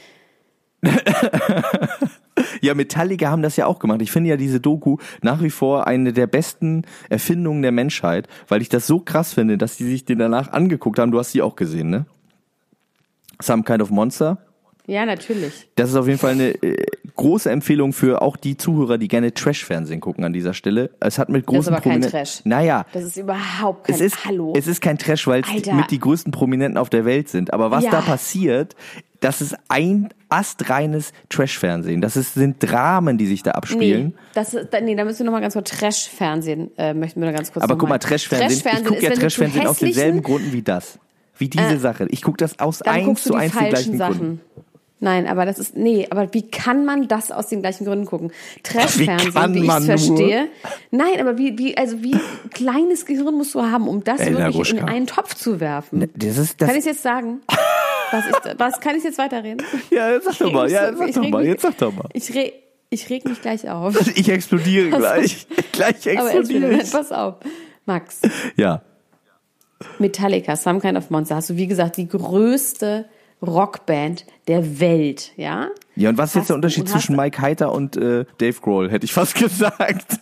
Ja, Metallica haben das ja auch gemacht. Ich finde ja diese Doku nach wie vor eine der besten Erfindungen der Menschheit, weil ich das so krass finde, dass die sich den danach angeguckt haben. Du hast die auch gesehen, ne? Some Kind of Monster. Ja, natürlich. Das ist auf jeden Fall eine äh, große Empfehlung für auch die Zuhörer, die gerne Trash-Fernsehen gucken an dieser Stelle. Es hat mit großen Prominenten... Das ist aber kein Trash. Naja. Das ist überhaupt kein... Es ist, Hallo. Es ist kein Trash, weil es mit die größten Prominenten auf der Welt sind. Aber was ja. da passiert, das ist ein astreines Trash-Fernsehen. Das ist, sind Dramen, die sich da abspielen. Nee, das ist, nee da müssen wir noch mal ganz kurz Trash-Fernsehen, äh, möchten wir da ganz kurz Aber noch guck mal, Trash-Fernsehen, Trash ich gucke ja Trash-Fernsehen aus denselben Gründen wie das. Wie diese äh, Sache. Ich gucke das aus eins zu eins den gleichen Sachen. Gründen. Nein, aber das ist, nee, aber wie kann man das aus den gleichen Gründen gucken? Trash-Fernsehen, wie, wie ich es verstehe. Nein, aber wie, wie, also wie kleines Gehirn musst du haben, um das Elena wirklich Gruschka. in einen Topf zu werfen? Das ist, das kann ich es jetzt sagen? Was, ist, was kann ich jetzt weiterreden? Ja, jetzt sag doch mal, ja, sag doch mal, jetzt sag doch mal. Ich, re, ich reg mich gleich auf. Ich explodiere gleich. Gleich explodiere ich. Pass auf. Max. Ja. Metallica, Some Kind of Monster, hast du, wie gesagt, die größte Rockband der Welt, ja? Ja, und was ist jetzt der Unterschied zwischen Mike Heiter und äh, Dave Grohl, hätte ich fast gesagt.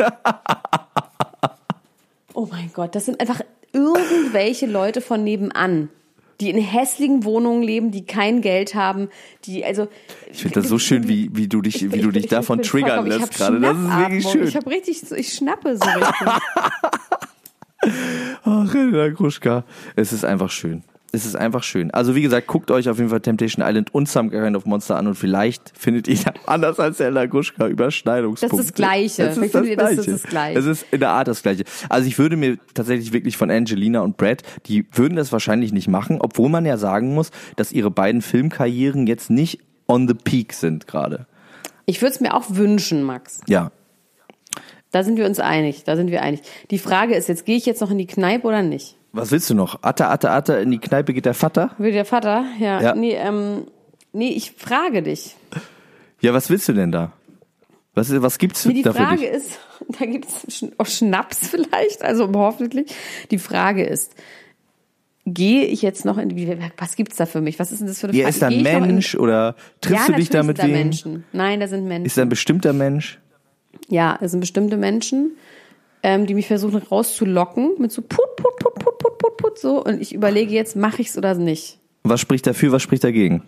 Oh mein Gott, das sind einfach irgendwelche Leute von nebenan, die in hässlichen Wohnungen leben, die kein Geld haben, die, also... Ich finde das so schön, wie, wie du dich, wie du dich davon triggern lässt gerade. Das ist wirklich schön. Ich habe richtig, ich schnappe so richtig. Ach, Elena Gruschka. Es ist einfach schön. Es ist einfach schön. Also wie gesagt, guckt euch auf jeden Fall Temptation Island und Some Kind of Monster an und vielleicht findet ihr anders als Elena Gruschka Überschneidungspunkte. Das ist das Gleiche. Das ist das, Gleiche. Das ist das Gleiche. Es ist in der Art das Gleiche. Also ich würde mir tatsächlich wirklich von Angelina und Brad, die würden das wahrscheinlich nicht machen, obwohl man ja sagen muss, dass ihre beiden Filmkarrieren jetzt nicht on the peak sind gerade. Ich würde es mir auch wünschen, Max. Ja. Da sind wir uns einig, da sind wir einig. Die Frage ist jetzt, gehe ich jetzt noch in die Kneipe oder nicht? Was willst du noch? Atta, atta, atta, in die Kneipe geht der Vater? Will der Vater? Ja. ja. Nee, ähm, nee, ich frage dich. Ja, was willst du denn da? Was, was gibt's nee, die da für Frage dich? ist, da gibt's Schnaps vielleicht, also hoffentlich. Die Frage ist, gehe ich jetzt noch in die, was gibt's da für mich? Was ist denn das für eine Frage? Ja, ist da ein Mensch in, oder triffst ja, du dich da mit wem? wem? Menschen. Nein, da sind Menschen. Ist da ein bestimmter Mensch? Ja, es sind bestimmte Menschen, ähm, die mich versuchen rauszulocken mit so put, put, put, put, put, put, put, so. Und ich überlege jetzt, mache ich es oder nicht. Was spricht dafür, was spricht dagegen?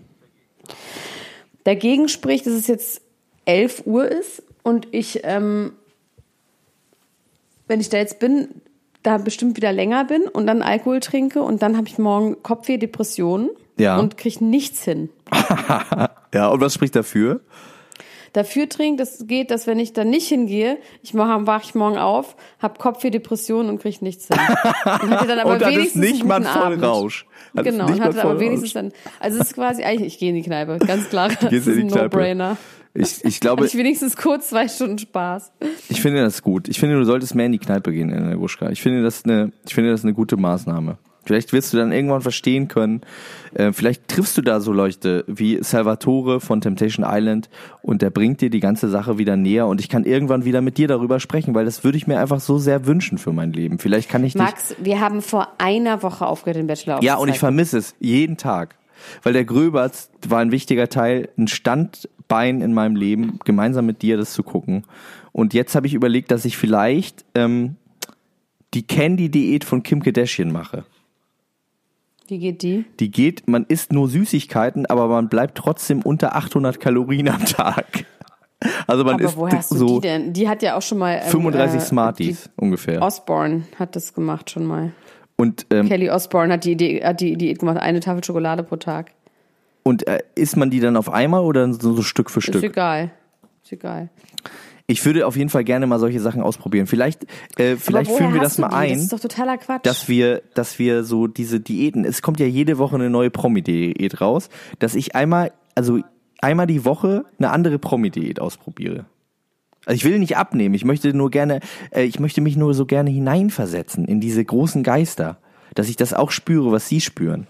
Dagegen spricht, dass es jetzt elf Uhr ist und ich, ähm, wenn ich da jetzt bin, da bestimmt wieder länger bin und dann Alkohol trinke und dann habe ich morgen Kopfweh, Depressionen ja. und kriege nichts hin. Ja, und was spricht dafür? Dafür trinkt, das geht, dass wenn ich da nicht hingehe, ich wache ich morgen auf, habe Kopfweh, Depressionen und kriege nichts hin. Und hatte dann aber und das wenigstens ist nicht mal voll Abend. Rausch. Das genau, und hatte aber wenigstens dann, also es ist quasi, eigentlich, ich gehe in die Kneipe, ganz klar, das ist ein No-Brainer. Ich, ich glaube, hatte ich wenigstens kurz zwei Stunden Spaß. Ich finde das gut. Ich finde, du solltest mehr in die Kneipe gehen, Elena Gruschka. Ich finde das eine, ich finde das eine gute Maßnahme. Vielleicht wirst du dann irgendwann verstehen können, äh, vielleicht triffst du da so Leute wie Salvatore von Temptation Island und der bringt dir die ganze Sache wieder näher und ich kann irgendwann wieder mit dir darüber sprechen, weil das würde ich mir einfach so sehr wünschen für mein Leben. Vielleicht kann ich dich... Max, wir haben vor einer Woche aufgehört, den Bachelor aufzuzeichnen. Ja, und ich vermisse es jeden Tag. weil der Gröberts war ein wichtiger Teil, ein Standbein in meinem Leben, gemeinsam mit dir das zu gucken. Und jetzt habe ich überlegt, dass ich vielleicht ähm, die Candy-Diät von Kim Kardashian mache. Wie geht die? Die geht, man isst nur Süßigkeiten, aber man bleibt trotzdem unter achthundert Kalorien am Tag. Also man aber isst woher hast du so die denn? Die hat ja auch schon mal ähm, fünfunddreißig äh, Smarties ungefähr. Osborne hat das gemacht schon mal. Und ähm, Kelly Osborne hat die Idee, hat die Diät gemacht, eine Tafel Schokolade pro Tag. Und äh, isst man die dann auf einmal oder so, so Stück für Stück? Ist egal. Ist egal. Ich würde auf jeden Fall gerne mal solche Sachen ausprobieren. Vielleicht, äh, vielleicht führen wir das mal ein. Das ist doch totaler Quatsch. Dass wir, dass wir so diese Diäten, es kommt ja jede Woche eine neue Promi-Diät raus, dass ich einmal, also einmal die Woche eine andere Promi-Diät ausprobiere. Also ich will nicht abnehmen, ich möchte nur gerne, äh, ich möchte mich nur so gerne hineinversetzen in diese großen Geister, dass ich das auch spüre, was sie spüren.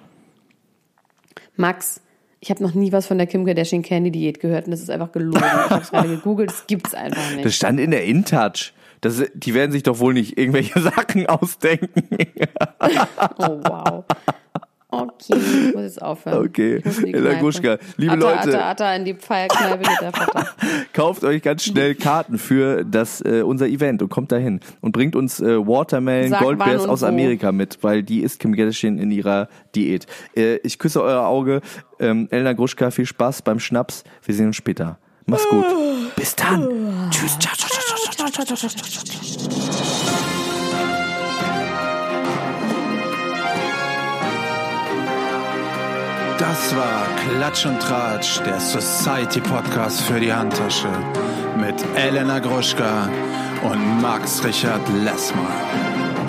Max, ich habe noch nie was von der Kim Kardashian Candy Diät gehört und das ist einfach gelogen. Ich habe es gerade gegoogelt, das gibt's einfach nicht. Das stand in der InTouch. Das, die werden sich doch wohl nicht irgendwelche Sachen ausdenken. Oh wow. Okay, ich muss jetzt aufhören. Okay, Elena Gruschka, liebe Atta, Leute, Atta, Atta in die Pfeilkneipe geht der Vater. Kauft euch ganz schnell Karten für das äh, unser Event und kommt dahin und bringt uns äh, Watermelon Sag Goldbeers aus wo. Amerika mit, weil die isst Kim Kardashian in ihrer Diät. Äh, ich küsse euer Auge. Ähm, Elena Gruschka, viel Spaß beim Schnaps. Wir sehen uns später. Mach's gut. Bis dann. Tschüss. Ciao, ciao, ciao, ciao, ciao, ciao, ciao. Das war Klatsch und Tratsch, der Society-Podcast für die Handtasche mit Elena Gruschka und Max Richard Lessmann.